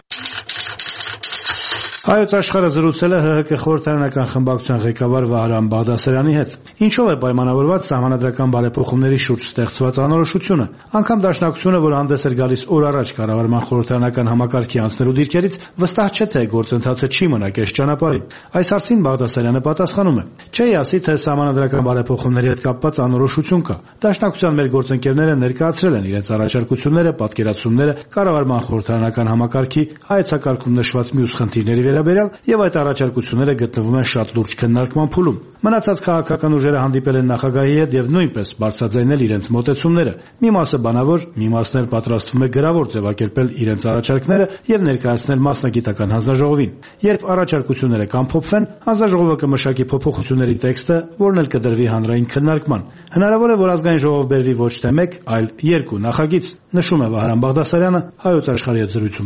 Հայոց աշխարհը զրուցել է ՀՀԿ խորհրդարանական խմբակցության ղեկավար Վահրամ Բաղդասարյանի հետ։ Ինչով է պայմանավորված սահմանադրական բարեփոխումների շուրջ ստեղծված անորոշությունը։ Անգամ Դաշնակցությունը, որ հանդես էր գալիս օր առաջ կառավարման խորհրդարանական համակարգի անցնելու դիրքերից, վստահ չէ, թե գործընթացը չի մնա կես ճանապարհին։ Այս հարցին Բաղդասարյանը պատասխանում է. «Չէի ասի, թե սահմանադրական բարեփոխումների հետ կապված անորոշություն կա։ Դաշնակցության մեր գործընկերները ներկայացրել են իրենց առաջարկությունները, պատկերացումները կառավարման խորհրդարանական համակարգի հայեցակարգում նշված մյուս խնդիրների վերաբերյալ եւ այդ առաջարկությունները գտնվում են շատ լուրջ քննարկման փուլում։ Մնացած քաղաքական ուժերը հանդիպել են նախագահի հետ եւ նույնպես բարձրաձայնել իրենց մոտեցումները։ Մի մասը բանավոր, մի մասն էլ պատրաստվում է գրավոր ձևակերպել իրենց առաջարկները եւ ներկայացնել մասնագիտական հանձնաժողովին։ Երբ առաջարկությունները կամփոփվեն, հանձնաժողովը կմշակի փոփոխությունների տեքստը, որն էլ կդրվի հանրային քննարկման։ Հնարավոր է, որ ազգային ժողով բերվի ոչ թե 1, այլ 2 նախագիծ, նշում է Վահրամ Բաղդասարյանը Հայոց աշխարհի հետ զրույցում։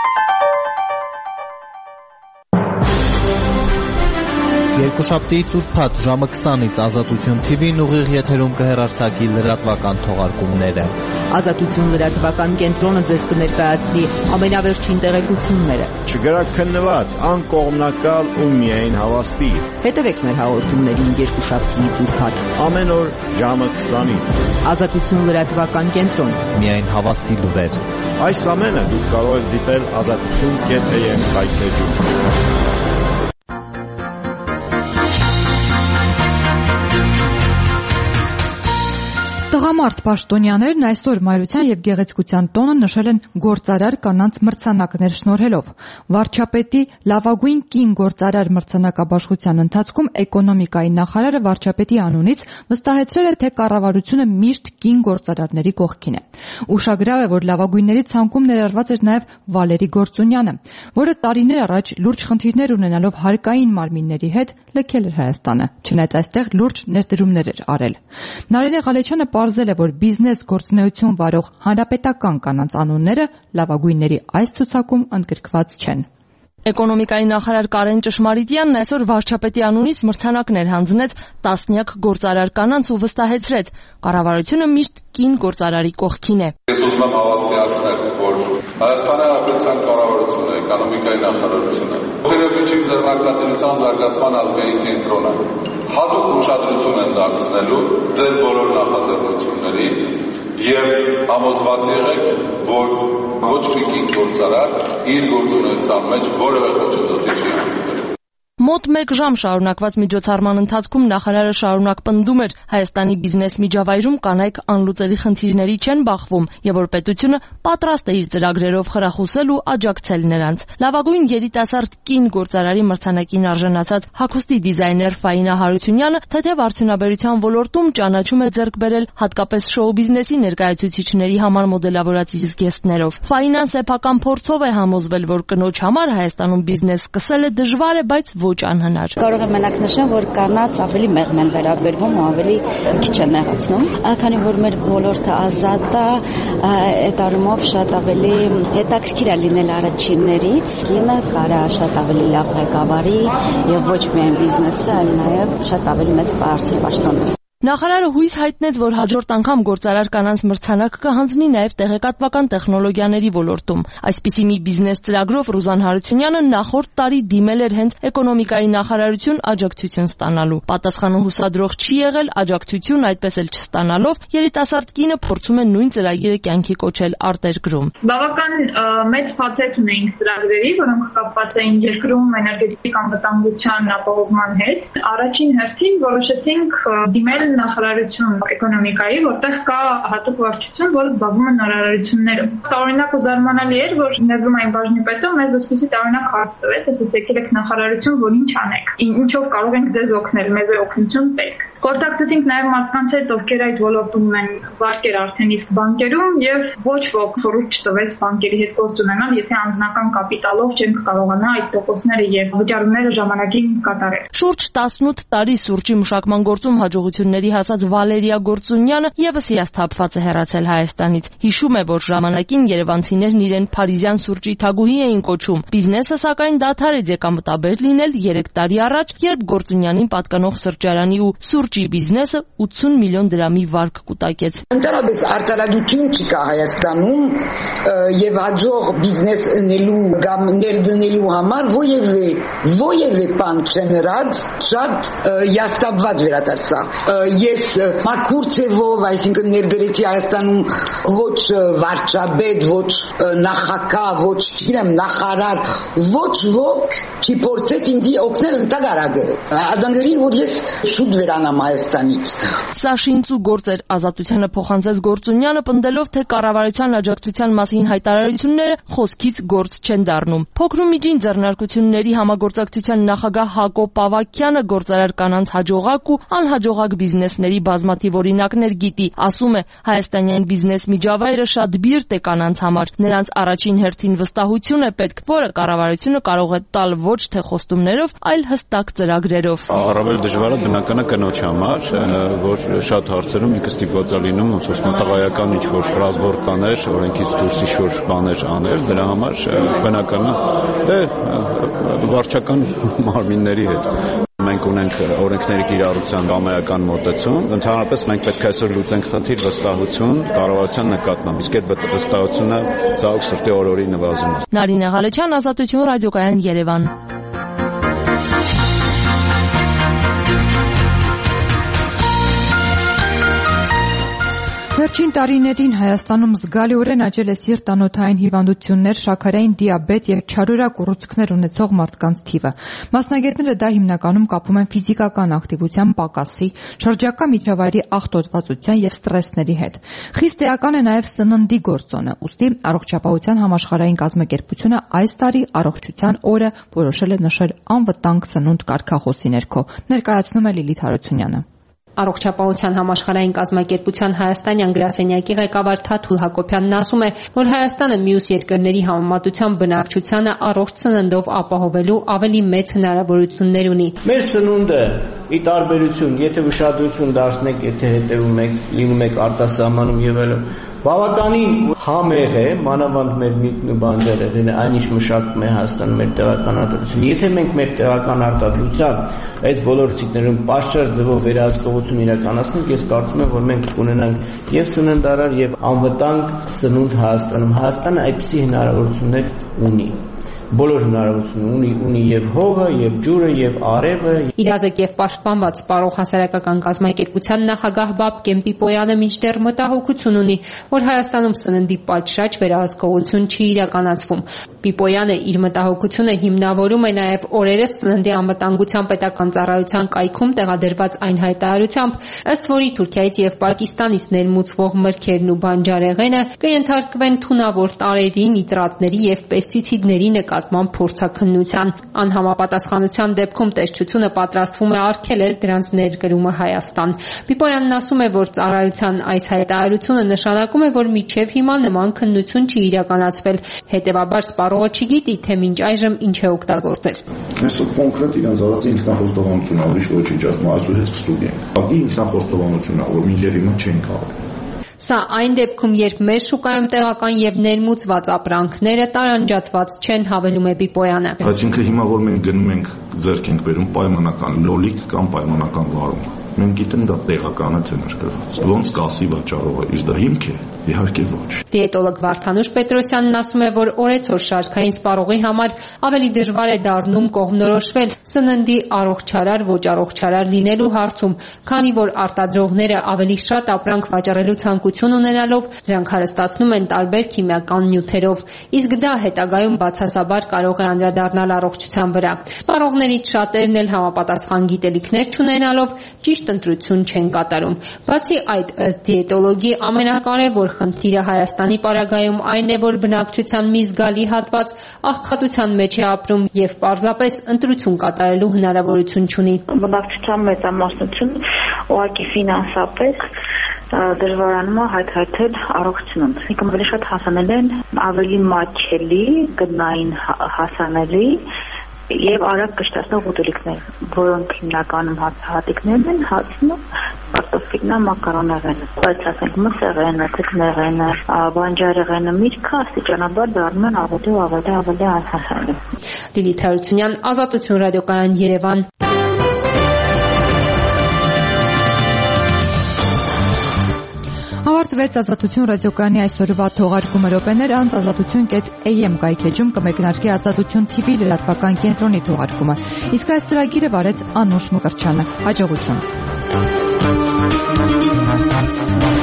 Երկուշաբթի ծուրփաթ ժամը 20-ից Ազատություն TV-ն ուղիղ եթերում կհեռարձակի լրատվական թողարկումները։ Ազատություն լրատվական կենտրոնը ձեզ կներկայացնի ամենավերջին տեղեկությունները։ Չգրաքննված, անկողմնակալ ու միայն հավաստի։ Հետևեք մեր հաղորդումներին երկուշաբթի ծուրփաթ ամեն օր ժամը 20-ից։ Ազատություն լրատվական կենտրոն, միայն հավաստի լուրեր։ Այս ամենը դուք կարող եք դիտել azatutun.am հայտնեջում։ Տղամարդ պաշտոնյաներն այսօր Մայրության եւ Գեղեցկության տոնը նշել են գործարար կանանց մրցանակներ շնորհելով։ Վարչապետի լավագույն կին գործարար մրցանակաբաշխության ընթացքում էկոնոմիկայի նախարարը վարչապետի անունից վստահեցրել է, թե կառավարությունը միշտ կին գործարարների կողքին է։ Ուշագրավ է, որ լավագույնների ցանկում ներառված էր նաեւ Վալերի Գործունյանը, որը տարիներ առաջ լուրջ խնդիրներ ունենալով հարկային մարմինների հետ լքել էր Հայաստանը, չնայած այստեղ լուրջ ներդրումներ էր արել։ Նարինե Ղալեչյանը պարզել է, որ բիզնես գործունեություն վարող հանրապետական կանանց անունները լավագույնների այս ցուցակում ընդգրկված չեն։ Էկոնոմիկայի նախարար Կարեն Ճշմարիտյանն այսօր վարչապետի անունից մրցանակներ հանձնեց տասնյակ գործարար կանանց ու վստահեցրեց, կառավարությունը միշտ կին գործարարի կողքին է։ Ես ուզում եմ հավաստիացնել, որ Հայաստանի Հանրապետության կառավարությունը, էկոնոմիկայի նախարարությունը, Գերեվիճի ձեռնարկատիրության զարգացման ազգային կենտրոնը հատուկ ուշադրություն են դարձնելու ձեր բոլոր նախաձեռնություններին եւ համոզված եղեք, որ ոչ մի կին գործարար իր գործունեության մեջ որևէ խոչընդոտի չի հանդիպել։ Մոտ 1 ժամ շարունակված միջոցառման ընթացքում նախարարը շարունակ պնդում էր Հայաստանի բիզնես միջավայրում կանայք անլուծելի խնդիրների չեն բախվում եւ որ պետությունը պատրաստ է իր ծրագրերով խրախուսել ու աջակցել նրանց։ Լավագույն երիտասարդ կին գործարարի մրցանակին արժանացած հագուստի դիզայներ Ֆայինա Հարությունյանը թեթև արդյունաբերության ոլորտում ճանաչում է ձեռք բերել հատկապես շոու բիզնեսի ներկայացուցիչների համար մոդելավորած իր զգեստներով։ Ֆայինան սեփական փորձով է համոզվել, որ կնոջ համար Հայաստանում բիզնես սկսելը դժվար է, բայց ոչ անհնար։ Կարող եմ մենակ նշեմ, որ կանանց ավելի մեղմ են վերաբերվում ու ավելի քիչ են նեղացնում, քանի որ մեր ոլորտը ազատ է, այդ առումով շատ ավելի հետաքրքիր է լինել առաջիններից, կինը կարա շատ ավելի լավ ղեկավարի եւ ոչ միայն բիզնեսը, այլ նաեւ շատ ավելի մեծ բարձր պաշտոններ։ Նախարարը հույս հայտնեց, որ հաջորդ անգամ գործարար կանանց մրցանակ կհանձնի նաև տեղեկատվական տեխնոլոգիաների ոլորտում։ Այսպիսի մի բիզնես ծրագրով Ռուզան Հարությունյանը նախորդ տարի դիմել էր հենց էկոնոմիկայի նախարարություն աջակցություն ստանալու։ Պատասխանը հուսադրող չի եղել, աջակցություն այդպես էլ չստանալով երիտասարդ կինը փորձում է նույն ծրագիրը կյանքի կոչել արտերկրում։ Բավական մեծ փաթեթ ունեինք ծրագրերի, որոնք կապված էին երկրում էներգետիկ անվտանգության ապահովման հետ։ Առաջին հերթին որոշեցինք դիմել ստեղծել նախարարություն էկոնոմիկայի, որտեղ կա հատուկ վարչություն, որը զբաղվում է նորարարություններով։ Տարօրինակ ու զարմանալի էր, որ ներդրումային բաժնի պետը մեզ այսպեսի տարօրինակ հարց տվեց, ասեց եկել եք նախարարություն, որ ինչ անեք, ինչով կարող ենք ձեզ օգնել, մեզ է օգնություն տեք։ Կորտակցեցինք նաև մարդկանց հետ, ովքեր այդ ոլորտում ունեն վարկեր արդեն իսկ բանկերում, եւ ոչ ոք խորհուրդ չտվեց բանկերի հետ գործ ունենալ, եթե անձնական կապիտալով չենք կարողանա այդ տոկոսները եւ վճարումները ժամանակին կատարել։ Շուրջ 18 տարի սուրճի մշակման գործում հաջողությունների հասած Վալերիա Գործունյանը եւս հիասթափված է հեռացել Հայաստանից։ Հիշում է, որ ժամանակին երևանցիներն իրեն փարիզյան սուրճի թագուհի էին կոչում։ Բիզնեսը սակայն դադարեց եկամտաբեր լինել 3 տարի առաջ, երբ Գործունյանին պատկանող սրճարանի ու սուրճի բիզնեսը 80 միլիոն դրամի վարկ կուտակեց։ Ընդհանրապես արտարադություն չկա Հայաստանում եւ հաջող բիզնես ունելու կամ ներդնելու համար ովևէ բան չնրած շատ հիասթափված վերադարձա։ Ես մաքուր ձևով, այսինքն ներդրեցի Հայաստանում ոչ վարչապետ, ոչ նախագահ, ոչ չգիտեմ նախարար, ոչ ոք չփորձեց ինձ օգնել ընդհանրակը։ Ազանգերին որ ես շուտ վերանամ Հայաստանից։ Սա շինծու գործ էր, Ազատությանը փոխանցեց Գործունյանը, պնդելով, թե կառավարության աջակցության մասին հայտարարությունները խոսքից գործ չեն դառնում։ Փոքր ու միջին ձեռնարկությունների համագործակցության նախագահ Հակոբ Ավագյանը գործարար կանանց հաջողակ ու անհաջողակ բիզնեսների բազմաթիվ օրինակներ գիտի, ասում է, հայաստանյան բիզնես միջավայրը շատ բիրտ է կանանց համար։ Նրանց առաջին հերթին վստահություն է պետք, որը կառավարությունը կարող է տալ ոչ թե խոստումներով, այլ հստակ ծրագրերով։ Առավել դժվարը բնական է կնոջ համար, որ շատ հարցերում ինքը ստիպված է լինում տղայական ինչ-որ ռազմորկաներ, օրենքից դուրս ինչ-որ բաներ անել, դրա համար բնական է վարչական մարմինների հետ։ Մենք ունենք օրենքների կիրառության համայական մոտեցում, ընդհանրապես մենք պետք է այսօր լուծենք խնդիր վստահություն կառավարության նկատմամբ, իսկ այդ վստահությունը ցավոք սրտի օր-օրի նվազում է։ Նարինե Ղալեչյան, Ազատություն, Ռադիոկայան, Երևան։ Վերջին տարիներին Հայաստանում զգալիորեն աճել է սիրտանոթային հիվանդություններ, շաքարային դիաբետ եւ չարորակ ուռուցքներ ունեցող մարդկանց թիվը։ Մասնագետները դա հիմնականում կապում են ֆիզիկական ակտիվության պակասի, շրջակա միջավայրի աղտոտվածության եւ ստրեսների հետ։ Խիստ էական է նաեւ սննդի գործոնը, ուստի Առողջապահության համաշխարհային կազմակերպությունը այս տարի առողջության օրը որոշել է նշել անվտանգ սնունդ կարգախոսի ներքո։ Ներկայացնում է Լիլիթ Հարությունյանը։ Առողջապահության համաշխարհային կազմակերպության հայաստանյան գրասենյակի ղեկավար Թաթուլ Հակոբյանն ասում է, որ Հայաստանը մյուս երկրների համեմատությամբ բնակչությանը առողջ սննդով ապահովելու ավելի մեծ հնարավորություններ ունի։ Մեր սնունդը ի տարբերություն, եթե ուշադրություն դարձնեք, եթե հետևում եք, լինում եք արտասահմանում եւ այլն, բավականին համեղ է, մանավանդ մեր միտն ու բանջարեղենը, այնիշ մշակվում է Հայաստանում մեր տեղական արտադրություն։ Եթե մենք մեր տեղական արտադրության այս բոլոր ցիկներում պաշտար ձևով վերահսկողություն իրականացնենք, ես կարծում եմ, որ մենք կունենանք եւ սննդարար եւ անվտանգ սնունդ Հայաստանում։ Հայաստանը այդպիսի հնարավորություններ ունի։ Բոլոր հնարավորությունները ունի եւ հողը, եւ ջուրը, եւ արևը։ Իրազեկ եւ պաշտպանված Սպառող հասարակական կազմակերպության նախագահ Բաբկեն Պիպոյանը մինչդեռ մտահոգություն ունի, որ Հայաստանում սննդի պատշաճ վերահսկողություն չի իրականացվում։ Պիպոյանը իր մտահոգությունը հիմնավորում է նաեւ օրերս սննդի անվտանգության պետական ծառայության կայքում տեղադրված այն հայտարարությամբ, ըստ որի Թուրքիայից եւ Պակիստանից ներմուծվող մրգերն ու բանջարեղենը կընթարկվեն թունավոր տարրերի, նիտրատների եւ պեստիցիդների փորձաքննության։ Անհամապատասխանության դեպքում տեսչությունը պատրաստվում է արգելել դրանց ներկրումը Հայաստան։ Պիպոյանն ասում է, որ ծառայության այս հայտարարությունը նշանակում է, որ մինչև հիմա նման քննություն չի իրականացվել, հետևաբար սպառողը չգիտի, թե մինչ այժմ ինչ է օգտագործել։ Այսօր կոնկրետ իրենց արած ինքնախոստովանությունն ուրիշ ոչինչ ասում, այսօր հետ ստուդիա։ Բակի ինքնախոստովանությունն, որ մինչև հիմա չեն կարող։ Սա այն դեպքում, երբ մեր շուկայում տեղական եւ ներմուծված ապրանքները տարանջատված չեն, հավելում է Պիպոյանը։ Բայց ինքը հիմա որ մենք գնում ենք ձեռք ենք բերում պայմանական լոլիկ կամ պայմանական վարում։ Մենք գիտենք դա տեղական է թե ներկրված։ Ոնց կասի վաճառողը, իսկ դա հիմք է, իհարկե ոչ։ Դիետոլոգ Վարդանուշ Պետրոսյանն ասում է, որ օրեցօր շարքային սպառողի համար ավելի դժվար է դառնում կողմնորոշվել սննդի առողջարար, ոչ առողջարար լինելու հարցում, քանի որ արտադրողները ավելի շատ ապրանք վաճառելու ցանկություն ունենալով դրանք հարստացնում են տարբեր քիմիական նյութերով, իսկ դա հետագայում բացասաբար կարող է անդրադառնալ առողջության վրա։ Սպառողներից շատերն էլ համապատասխան գիտելիքներ չունենալով ճիշտ միշտ ընտրություն չեն կատարում։ Բացի այդ, ըստ դիետոլոգի, ամենակարևոր խնդիրը Հայաստանի պարագայում այն է, որ բնակչության մի զգալի հատված աղքատության մեջ է ապրում եւ պարզապես ընտրություն կատարելու հնարավորություն չունի։ Բնակչության մեծամասնություն ուղղակի ֆինանսապես դժվարանում է հայթայթել առողջությունում։ Ինքն ավելի շատ հասանել են ավելի մատչելի, գնային հասանելի եւ արագ կշտացնող ուտելիքներ, որոնք հիմնականում հատիկներն են, հացն, կարտոֆիլն, մակարոնեղենը, բայց ասենք մսեղենը, թթնեղենը, բանջարեղենը, միրգը աստիճանաբար դառնում են ավելի հասանելի։ Լիլիթ Հարությունյան, Ազատություն ռադիոկայան, Երևան։ Ավարտվեց Ազատություն ռադիոկայանի այսօրվա թողարկումը րոպեներ անց azatutun.am կայքեջում կմեկնարկի Ազատություն TV լրատվական կենտրոնի թողարկումը։ Իսկ այս ծրագիրը վարեց Անուշ Մկրտչյանը։ Հաջողություն։